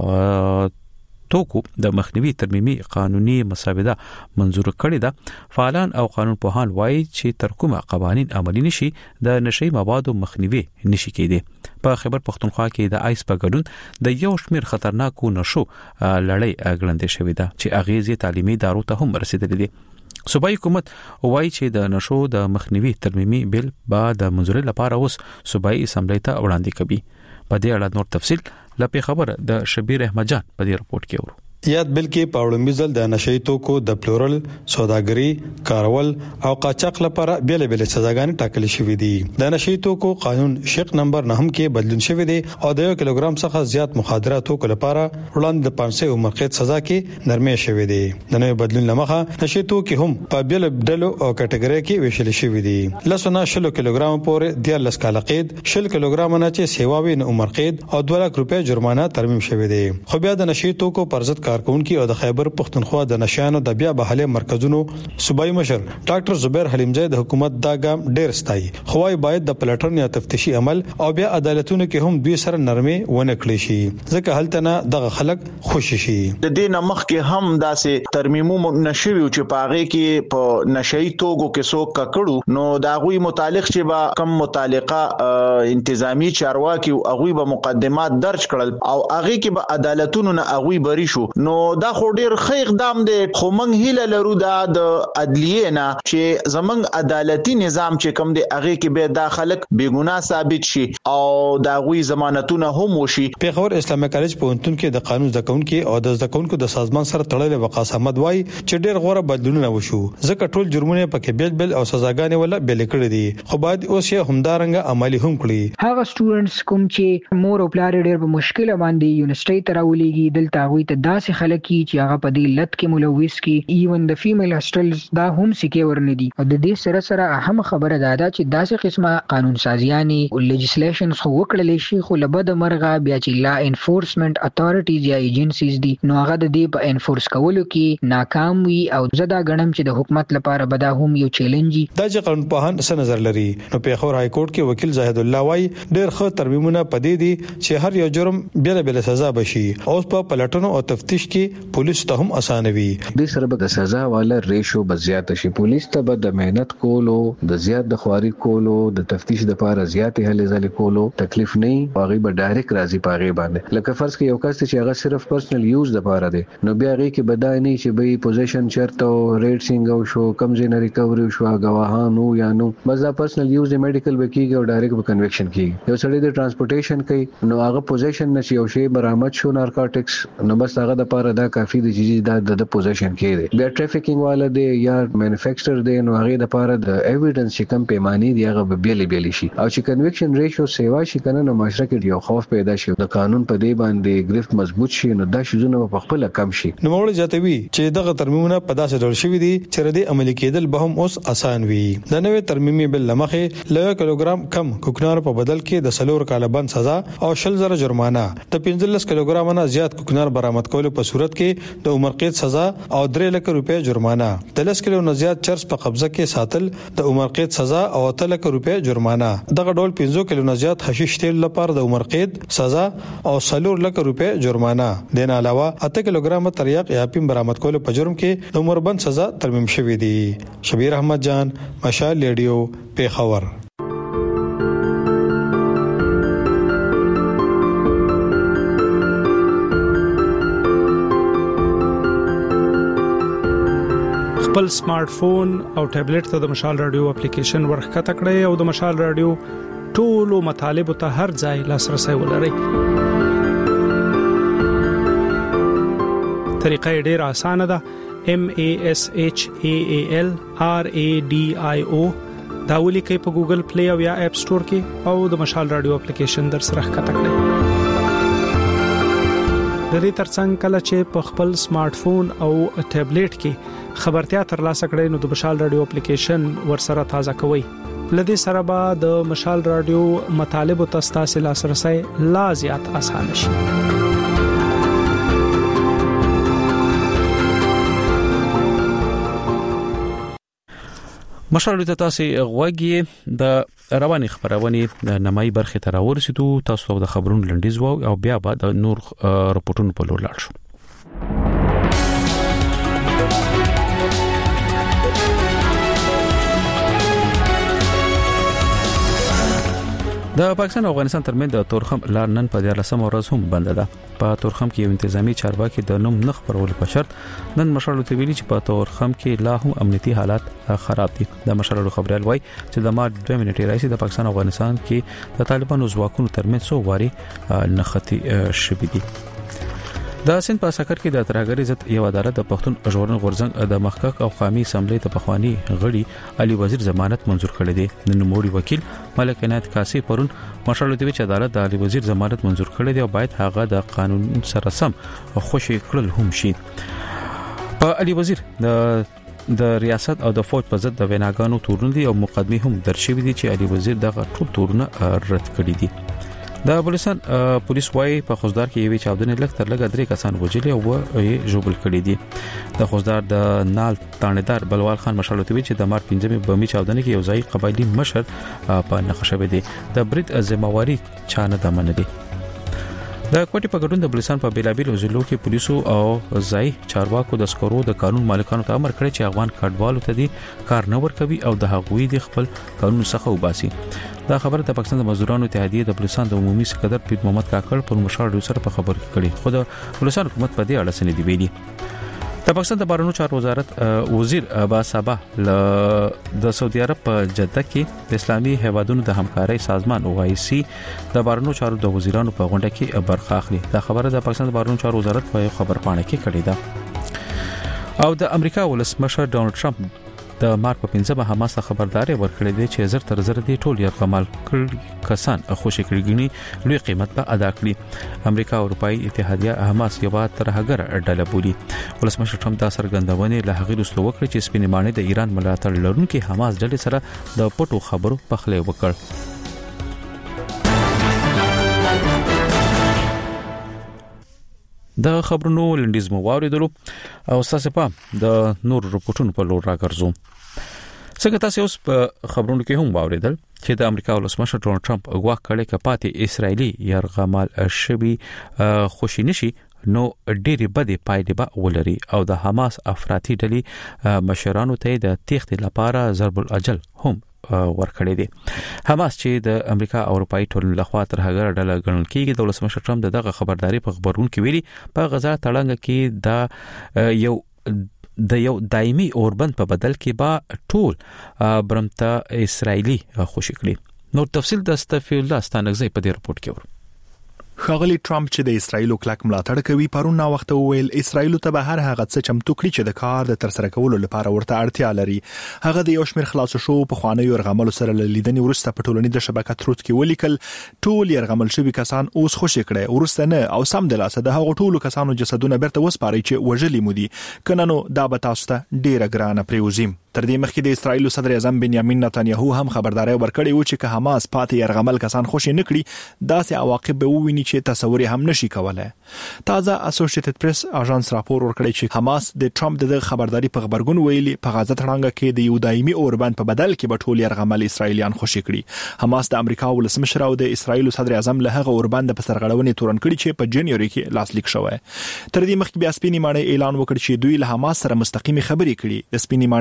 توکو د مخنیوي ترمیمي قانوني مسوده منظور کړې ده. فعالان او قانون پوهان وایي چې تر کومه قوانين عملي نشي د نشئی موادو مخنیوي نشي کېدی. په خیبر پختونخوا کې د آیس په ګډون د یو شمیر خطرناکو نشو لړۍ اګړندې شوې ده چې اغیزې تعلیمي ادارو ته هم رسیدلې دي. صوبایي حکومت وایي چې د نشو د مخنیوي ترمیمي بل بعد د منځوري لپاره اوس صوبایي اسمبلی ته وړاندې کوي. په دې اړه نور تفصيل لپاره خبره د شبیر احمد جان په دې رپورت کې ورو. یاد بل کې پاوړمبي ځل د نشئی توکو د پلورل، سوداګري، کارول او قاچاق لپاره بیل بیل سزاګانې ټاکل شوې دي. د نشئی توکو قانون شق نمبر 9 کې بدلون شوی دی او د 1 کیلوګرام څخه زیات مخدره توکو لپاره وړاندې د 500 عمر قید سزا کې نرمي شوې دي. د نوې بدلون لمخه نشئی توکي هم په بیل ډلو او کټګوري کې ویشل شوی دي. لسونه 20 کیلوګرام پورې 13 کال قید، 20 کیلوګرام نه چې سیواوي عمر قید او 2 لک روپے جرمانه ترمیم شوی دی. خو بیا د نشئی توکو پر ضد کارکونکو او د خیبر پختونخوا د نشانو د بیا بحاله مرکزونو صوبایي مشر ډاکټر زبیر حلیمزی د حکومت دا ګام ډیر ستایي. خوای باید د پلاترن یا تفتیشي عمل او بیا عدالتونو کې هم دوی سره نرمي ونه کړی شي ځکه هلته نه دغه خلک خوشي شي. د دې نمخ کې هم داسې ترمیمو نشوي چې پاغه کې په نشئی توګو کې څوک کړو نو دا غوي متعلق چې با کم متعلقه انتظامی چارواکي او غوي به مقدمات درج کړل او هغه کې به عدالتونو نه غوي بری شو نو دا خو ډیر ښه اقدام دی. خو موږ هیله لرو دا د عدلیه نه چې زمنګ عدالتي نظام چې کوم دی هغه کې به داخلك بیګناه ثابت شي او دا غوي ضمانتونه هم وشي. پیښور اسلامي کالج پوهنتون کې د قانون زدهکونکو او د زدهکونکو د سازمان سره تړلې وقاص احمد وای چې ډیر غوړه بدلونونه وشو ځکه ټول جرمونه پکې بیل او سزاګانې ولا بیل کړې دي خو باید اوس یې همدارنګ عملی هم کړي. هغه سټوډنټس کوم چې مور او پلار ډیر په مشکل باندې یونیورسيټي ته راولېږي دلته وي ته داسې خلک چې هغه په دې لټ کې ملوث کی ایون د فیمیل هاستلز دا هم سکیور نه دي او د دې سره اهم خبره دا ده چې داسې قسمه قانون سازیانی او لیجسلیشنز خو وکړل شي خو لبد مرغه بیا چې لا انفورسمنت اتھارټیز یا ایجنسیز دي نو هغه د دې په انفورس کولو کې ناکام وي او زدا غنم چې د حکومت لپاره بدا هم یو چیلنج دی. دا چې قانون په هان څه نظر لري نو پیښور های کورټ کې وکیل زاهد الله وای ډېر ښه ترمیمونه پدې دي چې هر یو جرم بیل سزا بشي او په پلټنو او تفتیش کې پولیس ته هم اسانوي. د سره به د سزا والا ریشو به زیات شي. پولیس ته به د مهنت کولو د زیات د خواري کولو د تفتیش د لپاره زیات هلې ځلې کولو تکلیف نه باغی به ډایرکټ راځي پاغي باندې. لکه فرض کې یو کس چې هغه صرف پرسنل یوز د لپاره دی نو بیا هغه کې بدای نه چې به پوزیشن چرته ریډ سینګ او شو کم زین ریکوري شو غواهانو یا نو بس دا پرسنل یوز د میډیکل وکیږي او ډایرکټ به کنویکشن کیږي. یو سړی د ترانسپورټیشن کوي نو هغه پوزیشن نشي او شی برآمد شو نارکوټکس نو بس هغه د لپاره دا کافی دی چې د پوزیشن کې دی. بیا ټریفیکینګ والا دی یا مینوفیکچرر دی نو هغه د لپاره د ایویډنس چې کم پیمانه دی هغه بیل شي او چې کنویکشن ریشو سیوا شي کنه نو معاشره کې یو خوف پیدا شي د قانون په دی باندې گرفت مضبوط شي نو دا شیزونه په خپل کم شي. نو موږ جاتوي چې دغه ترمیمونه په داسې ډول شوی دي چې ردی عملي کېدل به هم اوس آسان وي. د نوې ترمیمي بل لمخه ل 1 کیلوګرام کم کوکنار په بدل کې د 3 کال بند سزا او 10000 جرمانه د 15 کیلوګرام نه زیات کوکنار برآمد کولو په صورت کې د عمر قید سزا او 3 لک روپے جرمانه د 10 کیلو نه زیات چرس په قبضه کې ساتل د عمر قید سزا او 3 لک روپے جرمانه. دغه ډول 15 کیلو نه زیات حشیش تیل لپاره د عمر قید سزا او 4 لک روپے جرمانه. دین علاوه 8 کیلوګرام تریاق یا پیم برآمد کولو په جرم کې د عمر بند سزا ترمیم شوې دي. شبیر احمد جان، مشال ریډیو، پیښور. خپل سمارټ فون او ټابلیټ ته د مشال رادیو اپلیکیشن ورخته کړئ او د مشال رادیو ټولو مطالب ته هر ځای لاسرسي ولرئ. طریقه ډېره اسانه ده. MASHAALRADIO دا ولیکئ په ګوګل پلی او یا اپ سٹور کې او د مشال رادیو اپلیکیشن در سره ښکته کړئ. د دې ترڅنګ کله چې په خپل سمارټ فون او ټابلیټ کې خبرتیا ترلاسه کړئ نو د مشال رادیو اپلیکیشن ورسره تازه کوئ. لدې سره به د مشال رادیو مطالب او تاسو لاسرسي لا زیات اسانه شي. مشال ته تاسو غوږی د رواني خبرونه نمای برخه تر ورسېدو. تاسو د خبرونو لنډیز وو او بیا به د نور رپورټونو په لور لاړ شو. د پاکستان او افغانستان ترمنځ د تورخم لار نن په 14 ورځ هم بند ده. په تورخم کې یو انتظامی چارواکي د نوم نخ پرول په شرط نن مشالو ته ویلي چې په تورخم کې لا هم امنیتي حالات خراب دي. د مشالو خبريال وای چې د مارچ 2 منټې راځي د پاکستان او افغانستان کې د طالبانو ځواکونو ترمنځ څو واري نختی شوې دي. د سند په سکر کې د ترهګری ضد یو عدالت د پښتون ژغورنې غورځنګ د محقق او قومي اسمبلی ته پخوانی غړي علي وزیر ضمانت منزور کړی دی. د نوموړي وکیل ملک عنایت کاسي پرون مشال ته چې عدالت د علي وزیر ضمانت منزور کړی دی او باید هغه د قانون سره سم خوشي کړل هم شي. په علي وزیر د ریاست او د فوج په ضد د ویناګانو تورونه دي او مقدمه هم درشوي دي چې علي وزیر دغه ټول تورونه رد کړی دي. د بلوچستان پولیس وايي په خوزدار کې یوې چاودنې لږ تر لږه 3 کسان وژلي او یې جوړل کړي دي. د خوزدار د نال تانیدار بلوال خان مشال ته وی چې د مار 15 بمي چاودنې کې یو ځای قبایلی مشر په نقشه دی. د برید ذمہواری چانه د من دي. د کوټي په ګډون د بلوچستان په بیلابیل ضلعو کې پولیسو او ځای چارواکو د سکرو د قانون مالکانو ته امر کړی چې افغان کډوالو ته دي کار نه ورکوي او د حقوقي د خپل قانون څخه وباسي. دا خبره د پاکستان د مزدورانو اتحادیه د بلوچستان د عمومي سکردار پیر محمد کاکړ پر مشال سره په خبر کړي. خو د بلوچستان حکومت په دې اړه څه نه دی ویلي. د پاکستان د بهرنیو چارو وزارت وزیر عباس صابه د سعودي عرب په جده کې د اسلامي هیوادونو د همکارۍ سازمان OIC د بهرنیو چارو د وزیرانو په غونډه کې برخه اخلي. دا خبره د پاکستان د بهرنیو چارو وزارت په خبرپاڼه کې کړې ده. او د امریکا ولسمشر ډونالد ټرمپ د مارچ په 15 حماس ته خبرداري ورکړې ده چې زر تر زر دي ټول یرغمل کړي کسان خوشی کړي لوی قیمت به ادا کړي. امریکا او اروپאי اتحادیه حماس یو ترهګر ډله بولي. ولسمشر ټرمپ دا سرګندونه له هغې وروسته وکړه چې سپینمانه د ایران ملاتړ لرونکي حماس ډلې سره د پټو خبرو پخلی وکړ. د خبرونو لنډیز مو واوریدلو او تاسو په د نور رپورټونو په لور راګرځو. څنګه تاسو اوس په خبرونو کې هم واوریدل چې د امریکا ولسمشر ډونالد ټرمپ غواړي کړي کپاتې اسرایلی يرغمال شبي خوشی نشي نو ډېری بده پایلې به ولري او د حماس افراطي ډلې مشرانو ته د تېښتې لپاره ضرب الاجل هم ورکړی دی. حماس چې د امریکا او اروپאי ټولنې لخوا تر هغه ډله ګڼل کېږي د ولسمشر ټرمپ دغه خبرداري په خبرونه کې ویلي په غزا تړنګ کې د یو دایمي اوربند په بدل کې با ټول برمته اسرایلی خوشی کړي. نو تفصیل د استفی الله ستانګزي په دې رپورت کې ور خاغلی ټرمپ چې د اسرایل کلک ملاتړ کوي پرون وخت ویل اسرایل ته به هر هغه څه چمتو کړي چې د کار د ترسره کولو لپاره ورته اړتیا لري. هغه د یو شمېر خلاص شو په خواني يرغمل سره لیدنې ورسته په ټولنې د شبکې تروت کې ولیکل ټول يرغمل شوی کسان اوس خوشی کړي ورسته نه او سم د لاسه د هغه ټولو کسانو جسدونه برته وسپاري چې وژلي مودي کنه نو دا به تاسو ته ډیره ګرانه پریوزیم. تر دې مخکې د اسرایل صدر اعظم بنیامین نتانیاهو هم خبرداري ورکړې و چې که حماس پاتې يرغمل کسان خوشی نکړي داسې عواقب به وویني چې تصور هم نشي کولای. تازه اسوسییټډ پریس اژانس راپور ورکړی چې حماس د ټرمپ د خبرداري په خبرګون ویلي په غزا تړنګ کې د یو دایمي اوربند په بدل کې به ټول يرغمل اسرایلیان خوشی کړي. حماس د امریکا ولسمشر او د اسرایل صدر اعظم له هغه اوربند په سرغړونې تورن کړي چې په جنوري کې لاسلیک شوی. تر دې مخکې بیا سپینې ماڼۍ اعلان وکړ چې دوی له حماس سره مستقيمي خبرې کړي. د سپینې ماڼۍ ویاند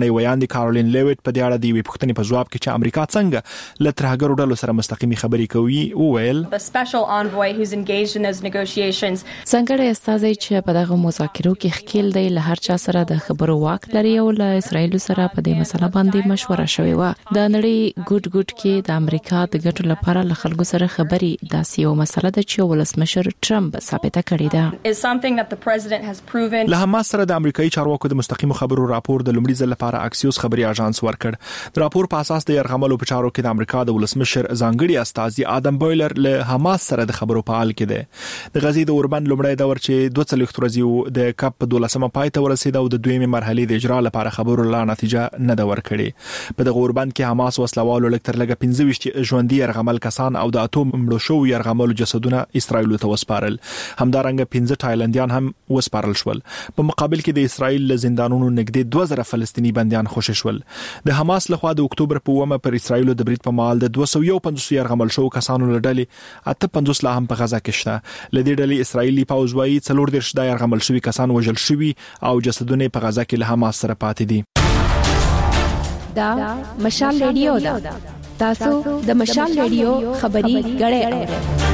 استاذي کارولین لیویټ په دې اړه د وی پوښتنې په جواب کې چې امریکا څنګه له ترهګرو ډلو سره مستقيمي خبرې کوي وویل The special envoy who's engaged in those negotiations څنګه استاذي چې په دغه مذاکرو کې خکیل دی له هر چا سره د خبرو واک لري او له اسرایل سره په دې مسله باندې مشوره شوې و د نړۍ ګډ کې د امریکا د ګټو لپاره له خلکو سره خبرې داسې یو مسله ده چې ولسمشر ټرمپ ثابته کړې ده is something that the president has proven له حماس سره د امریکایي چارواکو د مستقیم خبرو راپور د لومړي ځل لپاره اکسیوس خبري اژانس ورکړ د راپور په اساس د يرغملو په چارو کې د امریکا د ولسمشر ځانګړي استاذي ادم بویلر له حماس سره د خبرو په حال کې ده د غزي د اوربند لومړی دور چې 22 ورځې د کپ په 12مه پای ته ورسید او د دویمه مرحله د اجرا لپاره خبرو لا نتیجه نه ده ورکړې په دغه اوربند کې حماس وسلوالو لکتر لګه 15 ژوندۍ يرغمل کسان او د اتوم مړو شو يرغمل جسدونه اسرائیل ته وسپارل همدارنګه 15 تایلندیان هم وسپارل شول په مقابل کې د اسرائیل له زندانونو نږدې 2000 فلسطینی بنديان خوشی شول د حماس لخوا د اکتوبر په 1 پر اسرائیل د برید په مال د 250 يرغمل شو کسانو له ډلې 58 لا هم په غزا کې شته لدې ډلې اسرائیلي پوځ وايي 40 د يرغمل شوی کسان وژل شوی او جسدونه په غزا کې له حماس سره پاتې دي دا مشال ریډیو دا تاسو د مشال ریډیو خبري غړې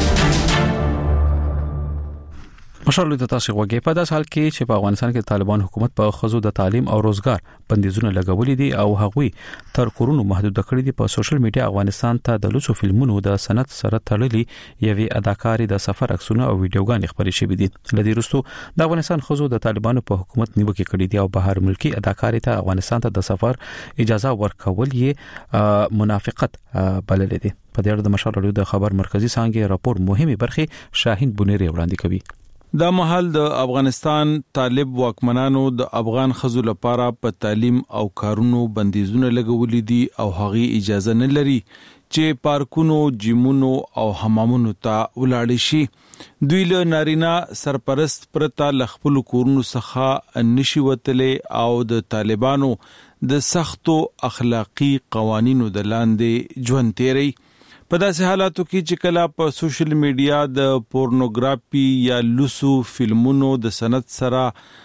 مشال د تاسو وګړي په داس حال کې چې په افغانستان کې طالبان حکومت په خزو د تعلیم او روزګار بندیزونه لګولې دي او هغوی تر کورونو محدود کړي دي په سوشل میډیا افغانستان ته د لوڅو فلمونو د سند سره تړلې یوې اداکارې د سفر عکسونه او ویډیوګانې خبرې شوې دي لدی رستو د افغانستان خزو د طالبانو په حکومت نیوکه کړې دي او بهر ملکی اداکارې ته افغانستان ته د سفر اجازه ورکول یې منافقت بلل دي په دې اړه د مشال ریډیو د خبر مرکزی څنګه راپور مهمه برخه شاهین بونیری وړاندې کوي دا مهال د افغانستان طالب واکمنانو د افغان خزو لپاره په تعلیم او کارونو بندیزونه لګولې دي او هغه اجازه نه لري چې پارکونو جیمونو او حمامونو ته ولاړ شي دوی له نارینه سرپرست پرته لخپل کورونو څخه نشي وتلې او د طالبانو د سختو اخلاقی قوانینو د لاندې ژوند تیری په داسې حالاتو کې چې کله په سوشل میډیا د پورنوګرافي یا لوسو فلمونو د سند سره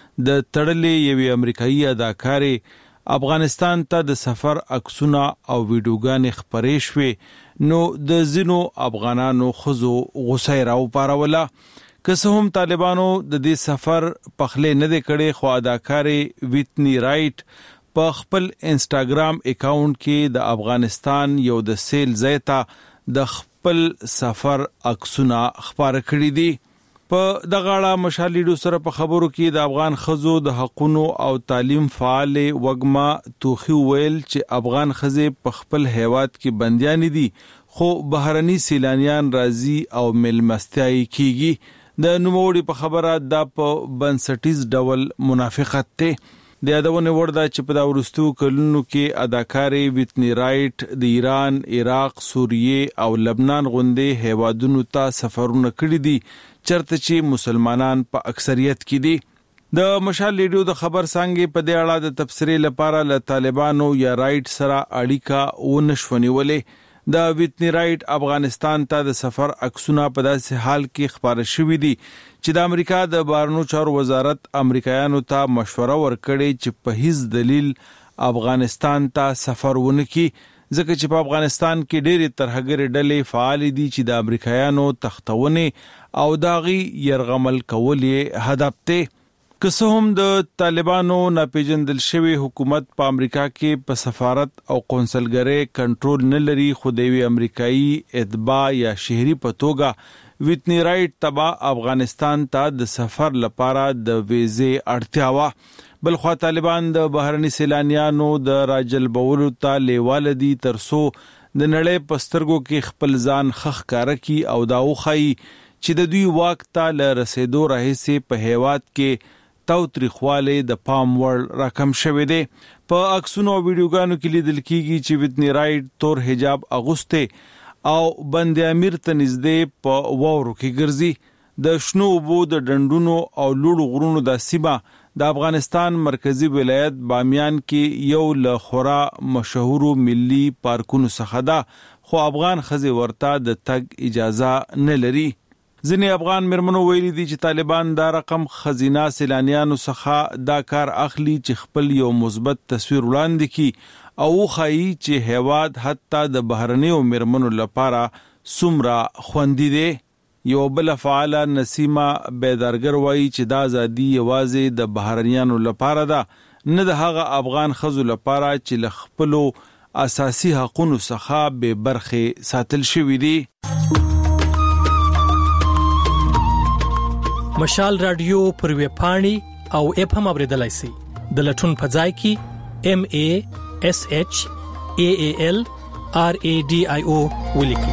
د تړلې یوې امریکایي اداکارې افغانستان ته د سفر عکسونه او ویډیوګانې خپرې شوې نو د زینو افغانانو خزو غوسه راوپاروله که څه هم طالبانو د دې سفر پخلې نه دی کړې خو اداکارې ویتنی رائټ په خپل انسټاګرام اکاونټ کې د افغانستان یو د سیل زیتا د خپل سفر عکسونه خبره کړې دي په دغه اړه مشال ریډیو سره په خبرو کې د افغان خزو د حقوقو او تعلیم فعال وګما توخي ویل چې افغان خزې په خپل هیواد کې بنديان دي خو بهرني سیلانیان راځي او ملمستیاي کیږي د نوموړي په خبره د په بنسټیز ډول منافقت ته د یادونه ورده چې په دا ورستو کلونو کې اداکارې ویتنی رائټ د ایران، عراق، سوریه او لبنان غوندې هیوادونو ته سفرونه کړي دي چرته چې مسلمانان په اکثریت کې دي د مشال ریډیو د خبر څنګه په دې اړه د تفسیر لپاره له طالبانو یا رائټ سره اړیکه ونښونیولې د ویتنی رائټ افغانستان ته د سفر عکسونه په داسې حال کې خبره شوې دي چې د امریکا د بهرنیو چارو وزارت امریکایانو ته مشوره ورکړې چې په هیڅ دلیل افغانستان ته سفر ونکړي ځکه چې په افغانستان کې ډېری ترهګر ډلې فعال دي چې د امریکایانو تختونه او داغي يرغمل کولې هدف ته که څه هم د طالبانو ناپېژندل شوی حکومت په امریکا کې په سفارت او قونسلګرۍ کنټرول نه لري خو د وی امریکایي اتباع یا شهري په توګه ویتنی رائټ تبا افغانستان ته د سفر لپاره د ویزې اړتیا و بلخو طالبان د بهرني سیلانیانو د راجلبولو ته لیواله دي ترسو د نړۍ پسترګو کې خپل ځان خخ کار کی او دا وخی چې د دوی واک ته ل رسیدو راهسي په هیواد کې تاوتریخواله د پام وړ راکم شوه دي په عکسونو او ویډیوګانو کې لیدل کیږي چې ویتنی رائټ تور حجاب اغوسته او بند امیر ته نږدې په وورو کې ګرځي د شنو بو د ډندونو او لوړ غرونو د سیمه د افغانستان مرکزی ولایت بامیان کې یو له خورا مشهور ملي پارکونو څخه ده خو افغان خزي ورته د تګ اجازه نه لري ځینې افغان مرمنو ویلي دي چې طالبان دا رقم خزینه سیلانیانو څخه دا کار اخلي چې خپل یو مثبت تصویر وړاندې کړي او خایي چې هیواد حتی د بهرنیو مرمنو لپاره څومره خوندي دي. یو بل فعال نسیمه بیدارګر وایي چې دا ازادي یوازې د بهرنیانو لپاره ده، نه د هغه افغان خزو لپاره چې له خپلو اساسي حقوقو څخه به برخه ساتل شوی دي. مشال رادیو پر ویب پاڼې او اپ هم اوریدلای شئ. د لټون په ځای کې MASHAALRADIO ولیکئ.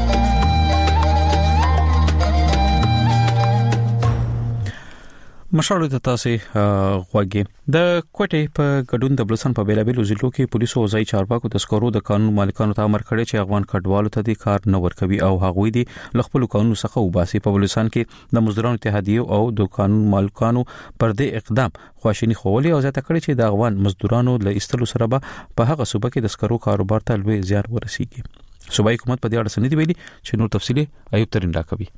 مشالو ته تاسو غوږی د کوټې په ګډون د بلوچستان په بیلابیلو ضلعو کې پولیسو ځای چارواکو تسکرو د قانون مالکانو ته امر کړی چې افغان کډوالو ته د کار نه ورکوي او هغوی د خپل قانون څخه وباسي. په بلوچستان کې د مزدورانو اتحادیه او د قانون مالکانو پر دې اقدام خواشینی خوولې او ځکه کړی چې د افغان مزدورانو له استلو سره په هغه صوبه کې د سکرو کاروبار ته لوی زیان ورسیږي. صوبایي حکومت په دې اړه سندې ویلي چې نور تفصیلی ایوب ترين راکوي.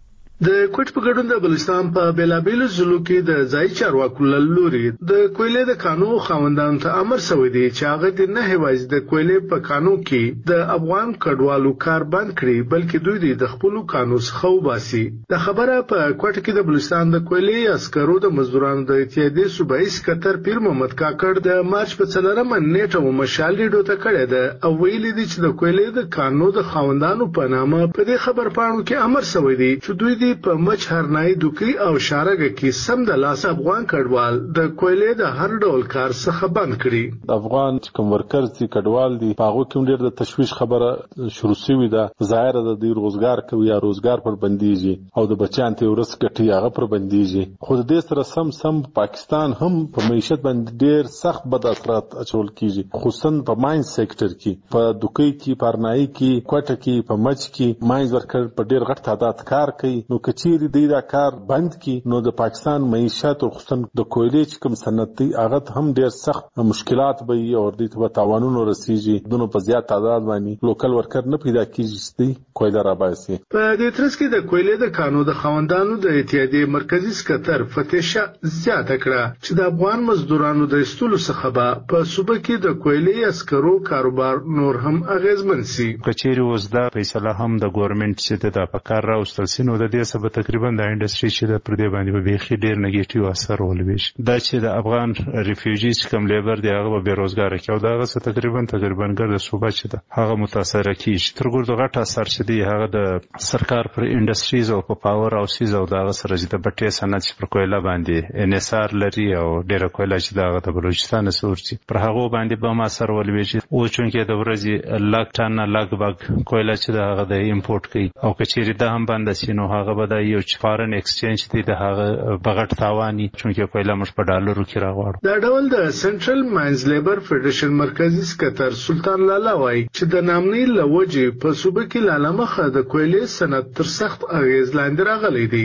د کوټ په ګډون د بلوچستان په بیلابیلو ضلعو کې د ځای چارواکو لوري د کویلې د قانون خاوندانو ته امر شوی دی چې هغه د نه هیوایي د کویلې په قانون کې د افغان کډوالو کار بند کړي بلکې دوی د خپل قانون څخه وباسي. د خبره په کوټ کې د بلوچستان د کویلې عسکرو د مزدورانو د اتحادیې صوبایي سکتر پیر محمد کاکړ د مارچ په 4 نیټه مشال ریډیو ته کړی ده او ویلي دي چې د کویلې د قانون د خاوندانو په نامه په دې خبر پاڼو کې امر شوی دی چې دوی په مچ هرنای دوکي او شارګه کې سم د لاس افغان کډوال د کویلې د هر ډول کار څخه بند کړي. افغان کوم ورکرز دي کډوال دي هغه کوم ډیر د تشویش خبره شروع شوې ده. ظاهر ده د روزګار کوي یا روزګار پر بنديږي او د بچان ته ورس کټي هغه پر بنديږي. خو د دې سره سم پاکستان هم په معیشت باندې ډیر سخت بد اثرات اچول کیږي، خصوصا په ماین سېکټر کې، په دوکي کې، پارنای کې، کوټه کې، په مچ کې ماین ورکر په ډیر غټ تعداد کار کوي. نو کچیر دی دا کار بند کی نو د پاکستان معیشت او خصوصا د کویلې کوم صنعتي هغه هم ډیر سخت مشکلات به او د دې تعاونونو رسیږي. دونو په زیات تعداد باندې لوکل ورکر نه پیدا کیږي چې کویلې را باسي. په دې ترڅ کې د کویلې د قانون د خاوندانو د اتحادیې مرکزی سکتر فتیشه زیاته کړه چې د افغان مزدورانو د استلو څخه په صوبه کې د کویلې عسکرو کاروبار نور هم اغیزمن شي. کچېری اوس دا فیصله هم د ګورنمنت چې د پکار راوستل سينو د دې سبب تقریبا د انډستری چې د پردې باندې به بيخي ډیر نیگیټیو اثر ولوي. دا چې د افغان ریفیوجیز کوم لیبر دی هغه به بیروزګار کی او دا غسه تقریبا ګر د صوبه چې ده هغه متاثر کیږي. ترګور د غټ اثر چې دی هغه د سرکار پر انډستریز او په پاور او سیز او دا سره چې د بټي صنعت پر کویلا باندې انحصار لري او ډیر کویلا چې دا د بلوچستان سورتي پر هغه باندې به ما سره ولوي او چونکه د ورځي لاک ټن لاک باګ کویلا چې دا هغه د امپورټ کوي او کچېری دا هم باندې سينو هغه به د یو فارن ایکسچینج دی د هغه بغټ تاواني چونکه کویلا مش په ډالرو کې راغواړو. دا ډول د سنټرل ماینز لیبر فدریشن مرکزی سکتر سلطان لالا وای چې د نامني لوجه په صوبه کې لاله مخه د کویلې صنعت تر سخت اغیز لاندې راغلي دي.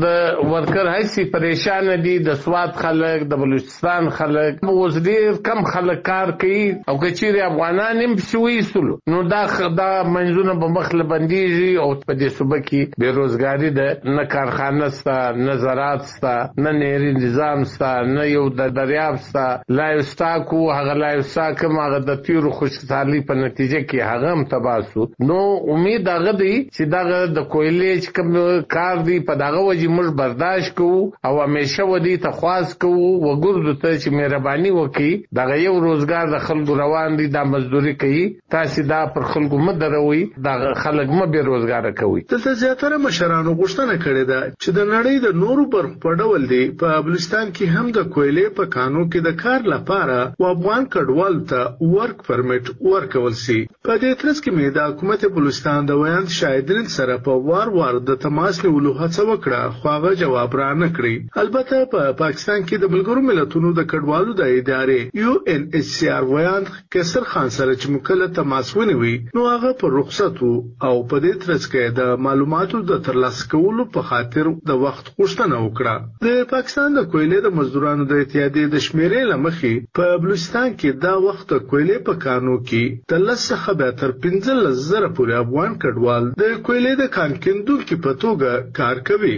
د ورکر هیڅ پریشان دي، د سواد خلک، د بلوچستان خلک، اوس ډیر کم خلک کار کوي او کچېری افغانان هم شوي سلو نو دا منځونه په مخله بنديږي او په دې صوبه کې بیروزګاری ده، نه کارخانه ستا، نه زراعت ستا، نه نهري نظام ستا، نه یو د دریاب ستا، لایوستاکو هغه لایوستاک هغه د تیرو خوشحالي په نتیجه کې هغه هم تباسو. نو امید هغه دی چې دغه د کویلې کوم کار دی په دغه وجه موږ برداشت کوو او همیشه ودی ته خواست کوو وګورو ته چې مهرباني وکړي دغه یو روزګار د خلکو روان دي د مزدوري کوي تاسو دا پر خلکو مدروي د خلک م به روزګار کوي. دلته زیاتره مشرانو غوښتنه کړې ده چې د نړۍ د نورو برخو په ډول دی په بلوچستان کې هم د کویلې په قانون کې د کار لپاره او افغان کډوال ته ورک پرمټ ورکول شي. په دې ترڅ کې مې د حکومت بلوچستان د ویاند شاهدین سره په وار د تماس نیولو هڅه وکړه خو هغه جواب را نه کړی. البته په پاکستان کې د ملګرو ملتونو د کډوالو د ادارې UNHCR ویاند کسر خان سره چې مکله تماس ونیوي نو هغه پر رخصت او په دې ترڅ کې د معلوماتو د ترلاسه کولو په خاطر د وخت غوښتنه وکړه. د پاکستان د کویلې د مزدورانو د اتحادیې د شمیرې لمخې په بلوچستان کې دا وخت کویلې په کانو کې د 10 څخه به تر 15,000 پورې افغان کډوال د کویلې د کان کیندونکو په توګه کار کوي.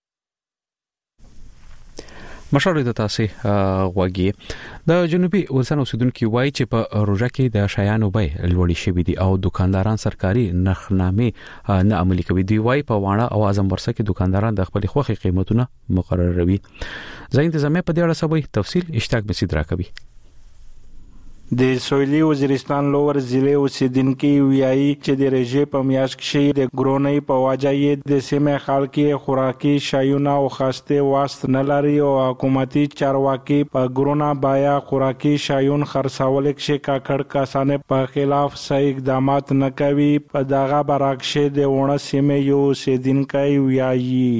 مشاورې د تاسو غوږی د جنوبي ولسان اوسیدونکو وایي چې په روژه کې د شایانو بیې لوړې شوې دي او دکانداران سرکاري نرخنامې نه عملي کوي. دی وایي په وانه او اعظم ورسه کې دکانداران د خپل خوخي قیمتونه مقرروي. ځای انتظامیه په دې اړه سبوي تفصیل اشتاق مسید راکوي. د سویلي وزیرستان لوور ضلع اوسیدونکو ویایي چې د رژې په میاشت کې د ګرونۍ په وجه یې د سیمې خلک خوراکي شایونه او خاسته واست نه لري او حکومتي چارواکي په ګرونا بایا خوراکي شایون خرڅول کې کاکړ کسانه په خلاف صحیح اقدامات نه کوي. په دغه برعکس د ونه سیمې یو اوسیدونکو ویایي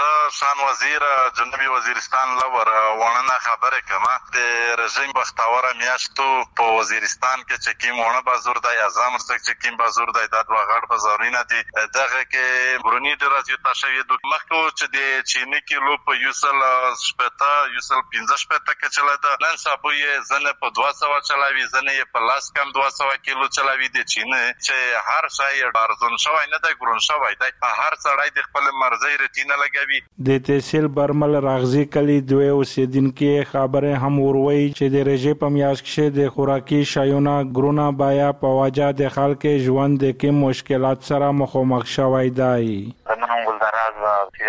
شان وزیر جنوبي وزیرستان لور ونه خبره کما د رژیم بختاوره میاشتو په وزیرستان کې چې کیم ونه بازور د اعظم ورڅ چې کیم بازور د داد وغړ بازارینه دي دغه کې برونی درازي تاسو د مخکو چې د چینی کیلو په یوسل شپتا یوسل 15 شپتا کې چلا ده نن سبو یې زنه په 200 چلاوي زنه یې په لاس کم 200 کیلو چلاوي د چینه چې هر شای ارزون شوی نه د ګرون شوی دی هر سړی د خپل مرزي رټینه لګوي. د تحصیل برمل راغزي کلی دوی اوسیدونکو خبره هم وروي چې د رژې په میاشت کې د خوراکي شایونه ګرونا بایا په وجه د خلکو ژوند کې مشکلات سره مخامخ شوی دی. نن ولدراز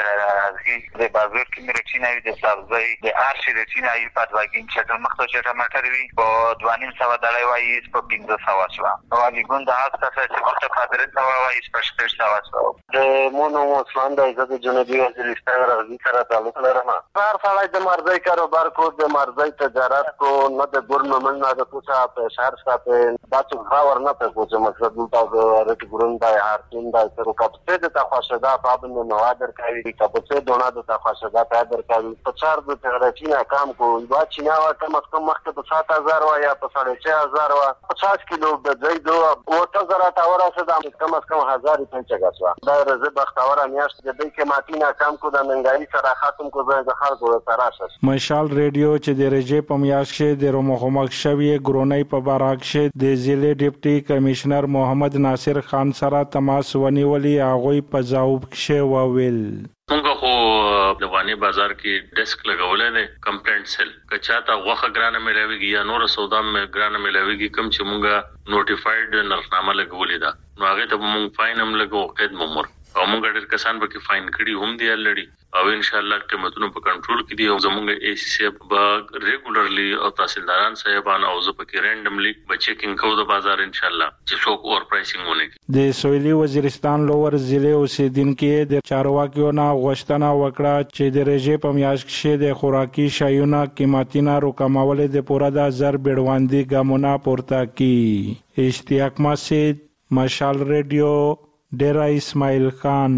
راځي د بازار کې مرچینه وي د سبزی د ارشي رچینه یې په واګین چې مخته چې ټماټر وي په 2.5 ډالۍ وایي په 1500 شو او لیګون د هغه څه چې مخته قدرت وایي په 600 شو. د مونو مسلمان د عزت جنوبي وزیرستان راځي سره تعلق لرم. هر سړی د مرزي کاروبار کو د مرزي تجارت کو نه د ګورنمنت نه د پوسا په شهر ساته دا چې باور نه په کوم مقصد د رټ ګورن د هارتین د سره کاپسه د تخصصه پابند مواد درکوي کاپسه دونه د تخصصه پیدا کوي په چار د تغرچینه کام کو دا چینا وا کم از کم مخکې په 7000 وا یا په 6500 وا 50 کیلو د زیدو او تزرا تاوره سره کم از کم 1000 پنځه غوا دا رزه بختاوره میاشت د دې کې ماتینا کام کو د منګای سره ختم کو د خلکو تراشه. مشال ریډیو چې د رژې په میاشت کې د رومخمخ شوی ګرونۍ په برعکس د ضلع ډیپټي کمشنر محمد ناصر خان سره تماس ونیولي هغه په جواب کې وویل موږ خو د وانی بازار کې ډیسک لګولې ده کمپلینټ سیل کچاته غوخه ګرانه ملويږي یا نور سودا ګرانه ملويږي کم چې موږ نوټیفاید نرخنامه لګولې ده نو هغه ته موږ فاین هم لګو قید ممر او موږ ډېر کسان به کې فاین کړي هم دی الریډي او ان شاء الله قیمتونو په کنټرول کې دي او زموږ ای سی سی به ریګولرلی او تحصیلداران صاحبان او زه پکې رینډملی به چیکینګ کوو د بازار ان شاء الله چې څوک اور پرایسینګ ونه کوي. د سویلي وزیرستان لوور ضلع اوسیدونکو د چارواکیو نه غوښتنه وکړه چې د رژې په میاشت کې د خوراکي شایونو قیمتونه راکمول د پوره د 1000 بیړواندي ګامونه پورته کړي. اشتیاق مسید مشال ریډیو ډیرا اسماعیل خان.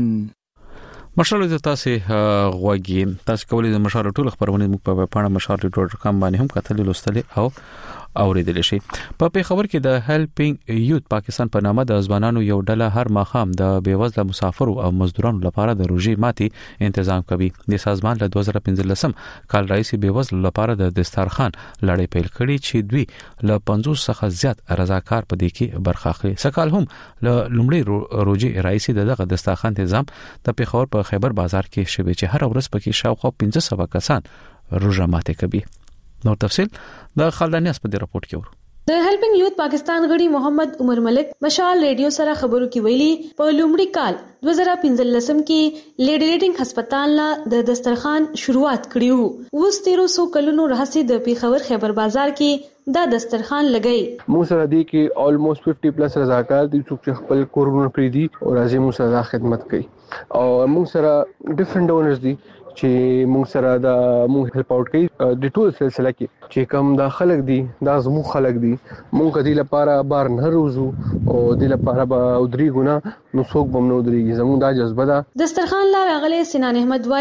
مشال د تاسو غوږی تاسو کولای د مشال ټول خبرونه مو په پاڼه mashal.com باندې هم کتل لوستل او اوریدل شي. په پیښور کې د هیلپینګ یوت پاکستان په نامه د ځوانانو یو ډله هر ماخام د بیوزله مسافرو او مزدورانو لپاره د روزي ماتي تنظیم کوي. د سازمان له 2015 کال راځي بیوزله لپاره د دسترخوان لړۍ پیل کړي چې دوی له 50 څخه زیات رضاکار په دې کې برخه اخلي. سکهال هم له لومړي روزي راځي دغه دسترخوان تنظیم د پیښور په خیبر بازار کې شوی چې هر ورځ پکې شاوخوا 1500 کسان روزه ماتي کوي. نور تفصیل د خالدانیاس په دې راپورټ کې ورو. د هیلپینګ یوت پاکستان غړي محمد عمر ملک مشال ریډیو سره خبرو کې ویلي په لومړي کال 2015 کې لیډی ریټینګ هسپتال لا د دسترخوان شروعات کړی وو. اوس 1300 کلونو راهسي د پیښور خیبر بازار کې دا دسترخوان لګئی. مو سره دی کې almost 50 پلس رضاکار دي چې خپل کورونه پریدي او راځي مو سره خدمت کوي او مو سره ډیفرنٹ ډونرز دي چې موږ سره دا موږ هیلپ اوټ کوي د ټول سلسله کې چې کوم دا خلک دي دا زموږ خلک دي موږ کدي لپاره بار نه روزو او د لپاره به ودري ګنا نو څوک بم نو دريږي زموږ دا جذبه ده. دسترخوان لا راغله سنان احمد وای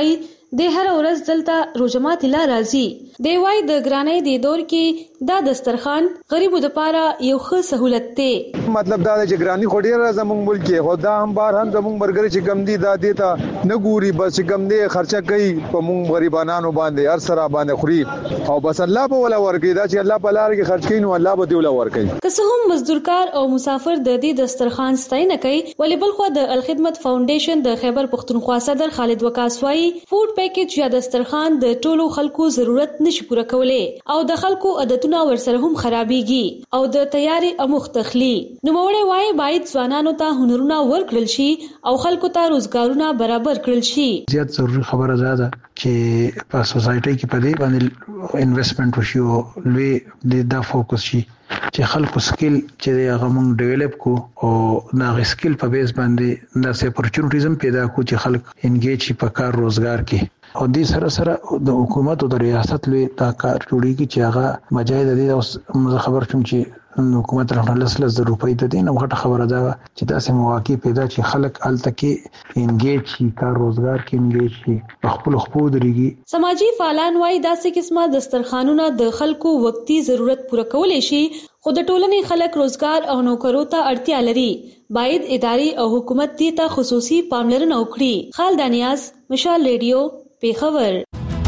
د هر ورځ دلته روزمات لا راځي دی وای د ګرانۍ د دور کې دا دسترخوان غریبو د پاره یو ښه سہولت دی. مطلب دا چې ګرانۍ خو ډیره زمونږ ملک کې خدا هم بار هم زمونږ برګر چې کم دي دا دیتا نه ګوري بس کم دي خرچه کوي په مونږ غریبانو باندې هر سره باندې خوري او بس الله به ولا ورګي دا چې الله په لار کې خرج کین او الله به دی ولا ورګي. که څه هم مزدورکار او مسافر د دې دسترخوان ستاینه کوي ولې بل خو د الخدمت فاونډیشن د خیبر پختونخوا صدر خالد وکاسوای فود پیکیج یا دسترخوان د ټولو خلکو ضرورت نشي پوره کولای او د خلکو عادتونه ورسره هم خرابيږي او د تیاری امخ تخلی. نو موړې وای باید ځوانانو ته هنرونه ورکړل شي او خلکو ته روزګارونه برابر کړل شي. زیات ضروري خبره ده چې په سوسایټي کې په دې باندې انویسټمنټ وشي او لوی د فوکس شي چې خلکو سکل چې هغه موږ ډیولپ کو او دا سکل په بیس باندې د اپورچونټیزم پیدا کو چې خلک انګیج شي په کار روزګار کې او دې سره سره د حکومت او د ریاست لوی دا کار جوړیږي چې هغه مجاهد دي او خبر شوم چې حکومت راغله 100 روپۍ د دین غټه خبره ده چې داسې مواقع پیدا چې خلک الته کې انګیج شي کار روزګار کې انګیج شي خپل دريږي. سماجی فعالان وايي داسې قسمه دسترخوانونه د خلکو وقتی ضرورت پوره کولای شي خو د ټولنې خلک روزګار او نوکرو ته اړتیا لري. باید اداري او حکومت دې ته خصوصي پاملرنه وکړي. خالد نیاز مشال ریډیو پیښور.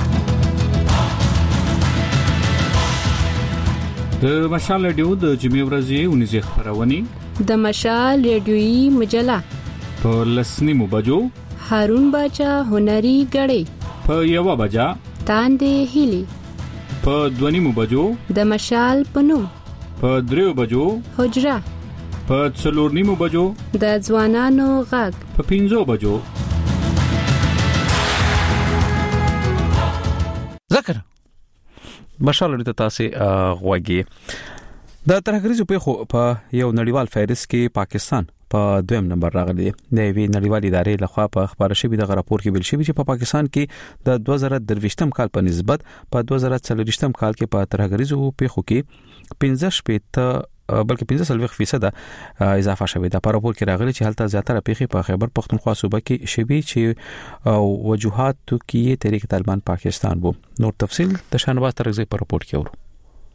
د مشال ریډیو د جمعې ورځې 19 خبرونه د مشال ریډیویي مجله په لسنیمو بجو هارون باچا هنري غړې په 1 بجا تاندې هلي په 2 بجو د مشال پنوم په 3 بجو حجره په 4 بجو د ځوانانو غږ په 5 بجو ذکر مشال لري تاسو غوږی. د ترهګریزو پیښو په یو نړیوال فهرست کې پاکستان په 2م نمبر راغلی. د وی نړیوال ادارې لخوا په خبره شوی د راپور کې ویل شوی چې په پاکستان کې د 2023م کال په نسبت په 2024م کال کې په ترهګریزو پیښو کې 15% اضافه شوې ده. په راپور کې راغلي چې هلته زیاتره پیښې په خیبر پختونخوا صوبه کې شوي چې وجوهات کې تحریک طالبان پاکستان وو. نور تفصیل د شانواز ترغزي په راپور کې ورو.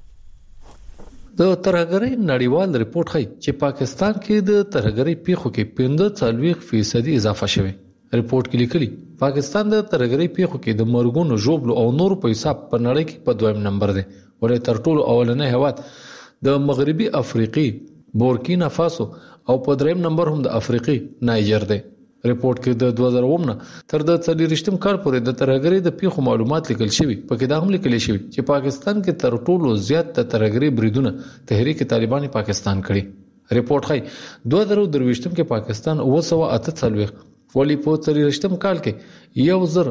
د ترهګرۍ نړیوال ریپورت ښيي چې پاکستان کې د ترهګرۍ پیښو کې 15% اضافه شوه. ریپورت کې لیکلي پاکستان د ترهګرۍ پیښو کې د مرګونو ژوبلو او نور په حساب په نړۍ کې په 2م نمبر دی. ولې تر ټولو اولنې هواد د مغربي افریقي بورکینا فاسو او په 3م نمبر هم د افریقي نایجر دی. ریپورت کې د 2009 تر د 40م کال پورې د ترهګرۍ د پیښو معلومات لیکل شوی. پکې دا هم لیکل شوی چې پاکستان کې تر ټولو زیات د ترهګرۍ بریدونه تحریک طالبان پاکستان کړی. ریپورت ښيي 2023م کې پاکستان 248 ولی په 40م کال کې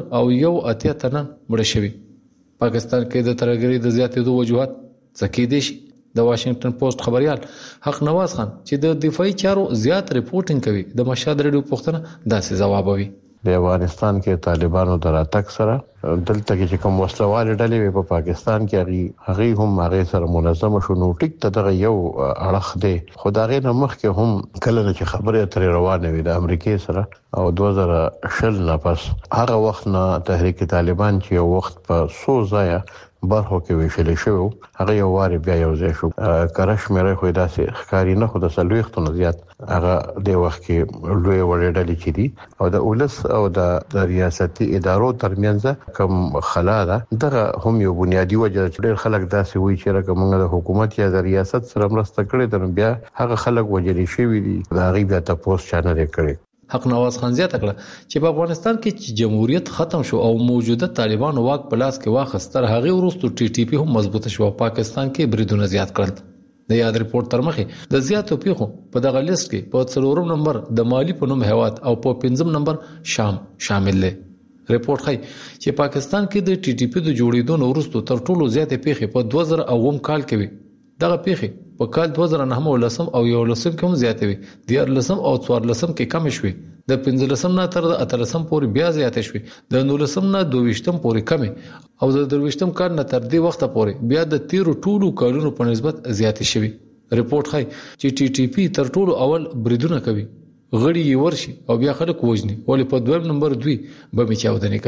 1080 تنه مړ شوی. پاکستان کې د ترهګرۍ د زیاتېدو وجوهات څه دي شي. د واشنگټن پوسټ خبريال حق نواز خان چې د دفاعي چارو زیات ریپورټینګ کوي د مشهد ریډیو پوښتنه داسې جوابوي. د افغانستان کې طالبانو دراتک سره دلته کې کوم وسلوال ډلې په پاکستان کې هغه هم هغه سره منظم شونه ټیک ته دغه یو اړخ دی. خدای نه مخ کې هم کله چې خبره تر روانه وي د امریکای سره او 2020 نه پس هغه وخت نه تحریک طالبان چې یو وخت په سو ځای برخو کې ویشل شو هغه یو واره بیا یو ځای شو. کرش مې راخوي داسې ښکاری نه خو د سلويختونو زیات هغه د وخت کې لوی وړېدل چې دي او د اولس او د ریاستي ادارو ترمنځ کوم خلا ده. دغه هم یو بنیادی وجه چې ډېر خلک داسې وایي چې راکمنګ د حکومت یا د ریاست سره مرسته کړې ده بیا هغه خلک وجلی شوی دي دا غي بیا تاسو چانل کړي. حق نواز خان زیاته کړه چې په افغانستان کې چې جمهوریت ختم شو او موجوده طالبان واک په لاس کې واخستر هغه ورستو ټي ټي پی هم مضبوطه شو. پاکستان کې بریدونه زیات کړل. د یاد ریپورت تر مخه د زیاتو پیښو په دغه لیست کې په 4 نمبر د مالی په نوم هواد او په 5 نمبر شام شامل دي. ریپورت ښيي چې پاکستان کې د ټي ټي پی د جوړېدو وروسته تر ټولو زیاتې پیښې په 2009 کال کې وي. دغه پیښې په کال 2009 او 11 کې هم زیاتې وي. د 13 او 14 کې کم شوي. د 15 نه تر 18 پورې بیا زیاتې شوي. د 19 نه 22 پورې کم او د 23 کال نه تر دې وخت پورې بیا د 13 ټولو کالونو په نسبت زیاتې شوي. ریپورت ښيي چې ټي ټي پی تر ټولو اول بریدونه کوي. غړي یې ورشي او بیا خلک وژني ولې په 2 نمبر 2 به میچاودنه کوي.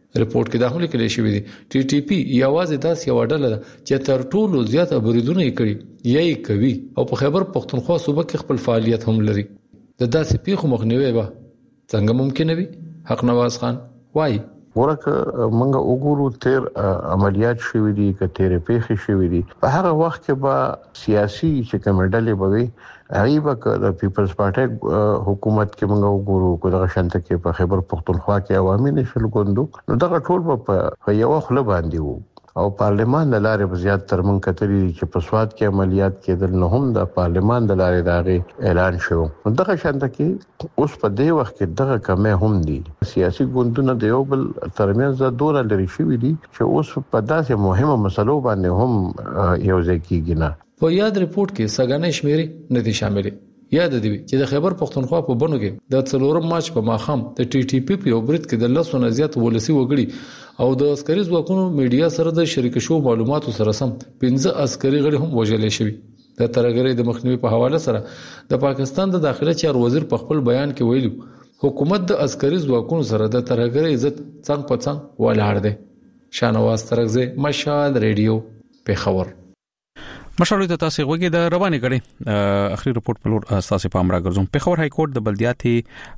ریپورت کې داخله کړي شوې دي ټي ټي پی یوازې داس یو ډله ده چې تر ټولو زیات بریدونه یې کړي یې کوي او په خیبر پختونخوا صوبه کې خپل فعالیت هم لري د داسې پیښو مخنیوي به څنګه ممکن وي حق نواز خان وایي ورکه منګه وګورو تیر عملیات شوې دي کتهره پیښې شوې دي په هغه وخت کې به سیاسي چې کمډلې بوي غیبه د پیپلز پارټي حکومت کې منګه وګورو کله شانته کې په خیبر پختونخوا کې عوامي نشل ګوندو نو دغه ټول په یو خله باندې وو او پارلمان د لارې زیات تر من کتري چې په سواد کې عملیات کېدل نه هم د پارلمان د لارې داغه اعلان شو دغه شانته کې اوس په دې وخت کې دغه کمه هم دي سیاسي ګوندونه د یو بل ترمنځ د دوره لري شوې دي چې اوس په داسې مهمه مسلو باندې هم یو ځای کېږي نه په یاد ریپورت کې سګانې شمیرې نه دي شاملې یاد دی چې د خیبر پختونخوا په بڼو کې د 4 مارچ په ماخام د ټي ټي پی په یو برید کې د لسونه زیات ولسی وګړي او د عسکري ځواکونو میډیا سره د شریک شو معلوماتو سره سم 15 عسکري غړي هم وژل شوي د ترګری د مخنیوي په حواله سره د پاکستان د داخله چارو وزیر په خپل بیان کې ویلو حکومت د عسکري ځواکونو سره د ترګری عزت څنګه په څنګه ولاړ دی شانواز ترغزه مشال ریډیو په خبر مشالو ته تاسو غوږی د روانې غړي اخري رپورت په لور تاسو په امر غرزم په خبر های کورټ د بلدیاتي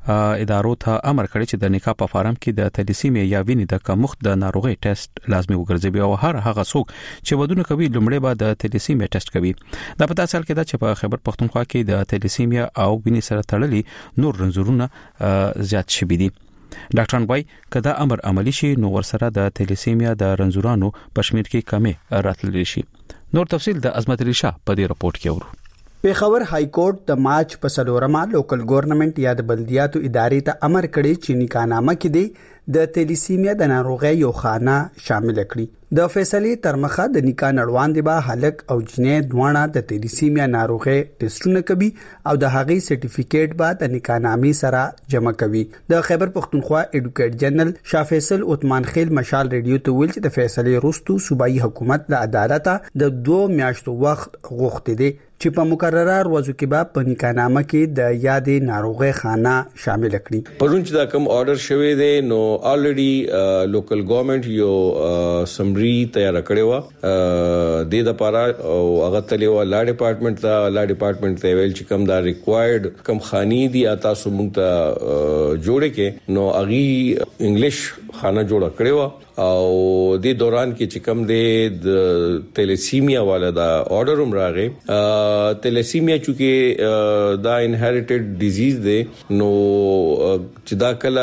ادارو ته امر کړی چې د نکاح په فارم کې د تلیسیمیا یا وینې د کمښت د ناروغي ټیسټ لازمي وګرځي او هر هغه څوک چې ودونه کوي لومړی به د تلیسیمیا ټیسټ کوي دا په تاسو کې دا چې په خیبر پختونخوا کې د تلیسیمیا او وینې سره تړلي نور رنځورونه زیات شوي دي ډاکټران وايي کدا امر عملی شي نو ورسره د تلیسیمیا د رنځورانو پښمیر کې کمې راتللی شي نور تفصيل د عظمت ریشا په دې رپورت کې ورو پیښور های کورټ د مارچ په سلورمه لوکل ګورنمنت یا د بلدیاتو ادارې ته امر کړی چې نکاحنامه کې دی د تلیسیمیا د ناروغۍ یو خانه شامل کړي د فیصلې تر مخه د نکاح نړوان دی به هلک او جنې دوانه د تلیسیمیا ناروغۍ ټیسټونه کوي او د هغې سرټیفیکیټ به د نکاحنامې سره جمع کوي د خیبر پختونخوا ایډوکیټ جنرال شاه فیصل عثمان خیل مشال ریډیو ته ویل چې د فیصلې وروسته صوبایي حکومت له عدالت د 2 میاشتو وخت غوښتي دي چې په مقرره ورځو کې به په نکاحنامه کې د یادې ناروغۍ خانه شامل کړي پرون چې دا کوم آرډر شوی دی نو الریډي لوکل ګورنمنت یو سمري تیار کړی و د لپاره او هغه تلو لا ډپارټمنټ ته ویل چې کوم دا ریکوایرډ کوم خاني دي تاسو موږ ته جوړه کې نو اغي انګلیش خانه جوړه کړی و او د دوران کې چې کوم د تلیسیمیا والا دا آرډر هم راغی تلیسیمیا چې دا انهریټډ ډیزیز دی نو چې دا کله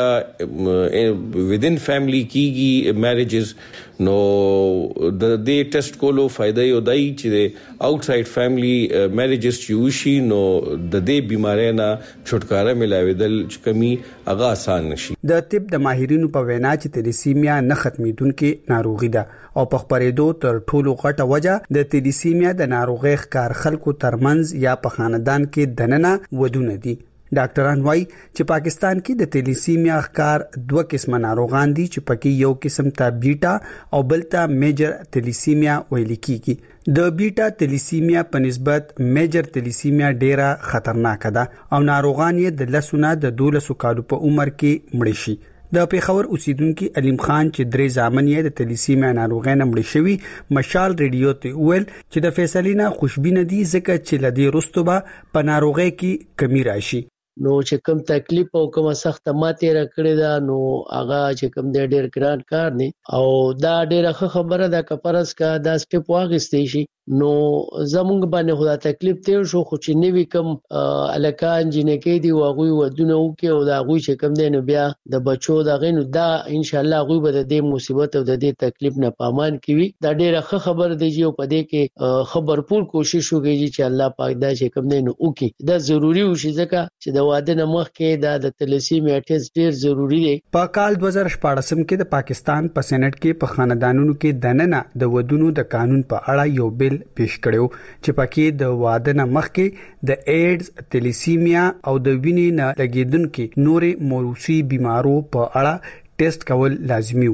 ودین فیملی کیږي میریجز نو د دې ټیسټ کولو فائدہ یو دی چې آوټساید فیملی میریجز چې وشي نو د دې بیماری نه چھټکارا ملاویدل چې کمی هغه آسان نشي د طب د ماهرینو په وینا چې تلیسیمیا نه ختمیدونکې ناروغي ده او په خبرېدو تر ټولو غټه وجه د تلیسیمیا د ناروغي ښکار خلکو ترمنځ یا په خاندان کې دننه ودونه دي ډاکټران وايي چې پاکستان کې د تلیسیمیا ښکار 2 قسمه ناروغان دي چې پکې یو قسم ته بیټا او بل ته میجر تلیسیمیا ویل کیږي د بیټا تلیسیمیا په نسبت میجر تلیسیمیا ډیره خطرناک ده او ناروغان یې د لسونه د 12 کالو په عمر کې مړ شي د پیښور اوسیدونکو علیم خان چې درې ځامن یې د تلیسیمیا ناروغۍ نه مړ شوی مشال ریډیو ته ویل چې د فیصلینا خوشبینه دي ځکه چې لدی رستوبه په ناروغۍ کې کمی راشي نو چې کوم تکلیف او کوم سخت ماته را کړی دا نو هغه چې کوم ډېر ګران کار دی او دا ډېر خبره ده کفرس کا دا سټپ واغستې شي نو زمونږ باندې خدا تکلیف تیر شو خو چې نوی کم الکان جنکې دی واغوي ودونه وکي او دا غوي چې کم دی نو بیا د بچو دا غینو دا ان شاء الله غوي به د مصیبت او د دې تکلیف نه پامان کوي دا ډېر خبر دی چې په دې کې خبرپور کوشش وکړي چې الله پاک دا چې کم دی نو وکي دا ضروری وشي ځکه چې د واده نه مخکې د تلیسیمیا ټیسټ ډېر ضروری دی په کال 2014 کې د پاکستان په سېنات کې په خاندانونو کې دننه د ودونو د قانون په اړه یو بل پیش کړو چې پکې د واده نه مخکې د ایډز تلیسیمیا او د وینې نه لګیدونکو نورې موروثي بيمارو په اړه ټیسټ کول لازمي وو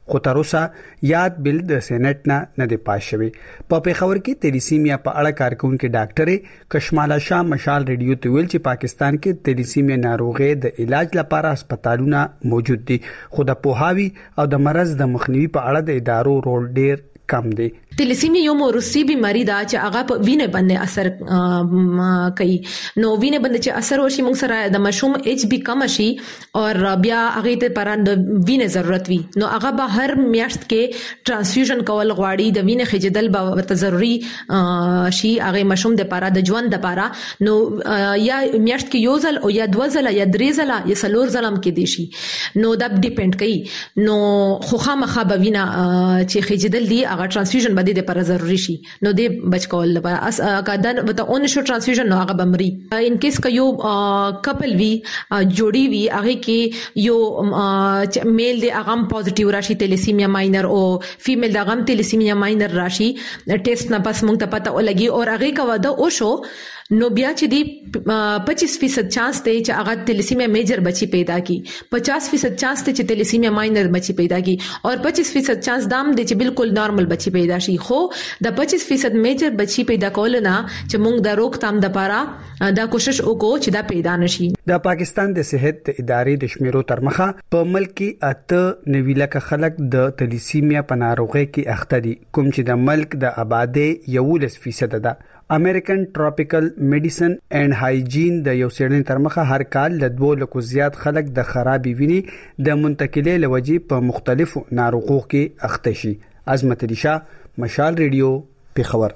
خو تر اوسه یاد بل د سېنات نه دی پاس شوی. په پیښور کې تلیسیمیا په اړه کارکونکو ډاکټر کشماله شاه مشال ریډیو ته ویل چې پاکستان کې تلیسیمیا ناروغي د علاج لپاره هسپتالونه موجود دي، خو د پوهاوی او د مرض د مخنیوي په اړه د ادارو رول ډیر کم دی. تلیسیمیا یو موروثي بیماری ده چې هغه په وینې باندې اثر کوي. نو وینې باندې چې اثر وشي موږ سره د مشوم ایچ بي کم شي او بیا هغه ته پران د وینې ضرورت وي. نو هغه به هر میاشت کې ترانسفیوژن کول غواړي، د وینې خېجدل به ورته ضروري شي هغه مشوم د لپاره د ژوند لپاره. نو یا میاشت کې یو ځل او یا دوه ځله یا درې ځله یا څلور ځله هم کې دي شي. نو دا ډیپند کوي. نو خو خامخا به وینه چې خېجدل دي هغه ترانسفیوژن باندې د پر ضروري شي. نو دې بچ کول لپاره کدان وته اون شو ترانسفیوژن نو هغه بمري. ان کیس کا یو کپل وی جوړي وی هغه کې یو میل د اغم پوزټیو راشي تلیسیمیا ماینر او فیمیل د اغم تلیسیمیا ماینر راشي ټیسټ نه پس مونږ ته پته ولګي او هغه کا ودا او شو نو بیا چې دی 25% چانس ته چې هغه تلیسیمیا میجر بچی پیدا کی، 50% چانس ته چې تلیسیمیا ماینر بچی پیدا کی او 25% چانس دام دی چې بالکل نارمل بچی پیدا شي. خو د 25% میجر بچی پیدا کول نه چې موږ د روکتام د لپاره دا کوشش وکړو چې دا پیدا نشي. د پاکستان د صحت ادارې د شمیرو تر مخه په ملک کې 8 نویلکه خلک د تلیسیمیا په ناروغي کې اخته دي، کوم چې د ملک د آبادی 11% ده. امریکن ټراپیکل میډیسن اینڈ هایجین د یو سیړنې تر مخه هر کال ل 2 لکو زیات خلک د خرابې وینې د منتقلې لوجي په مختلفو ناروغو کې اخته شي. عظمت علي شاه، مشال ریډیو، پیښور.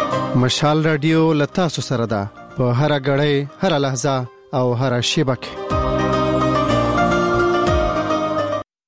مشال ریډیو لتا سره ده په هر غړې، هر لحظه او هر شیبه کې.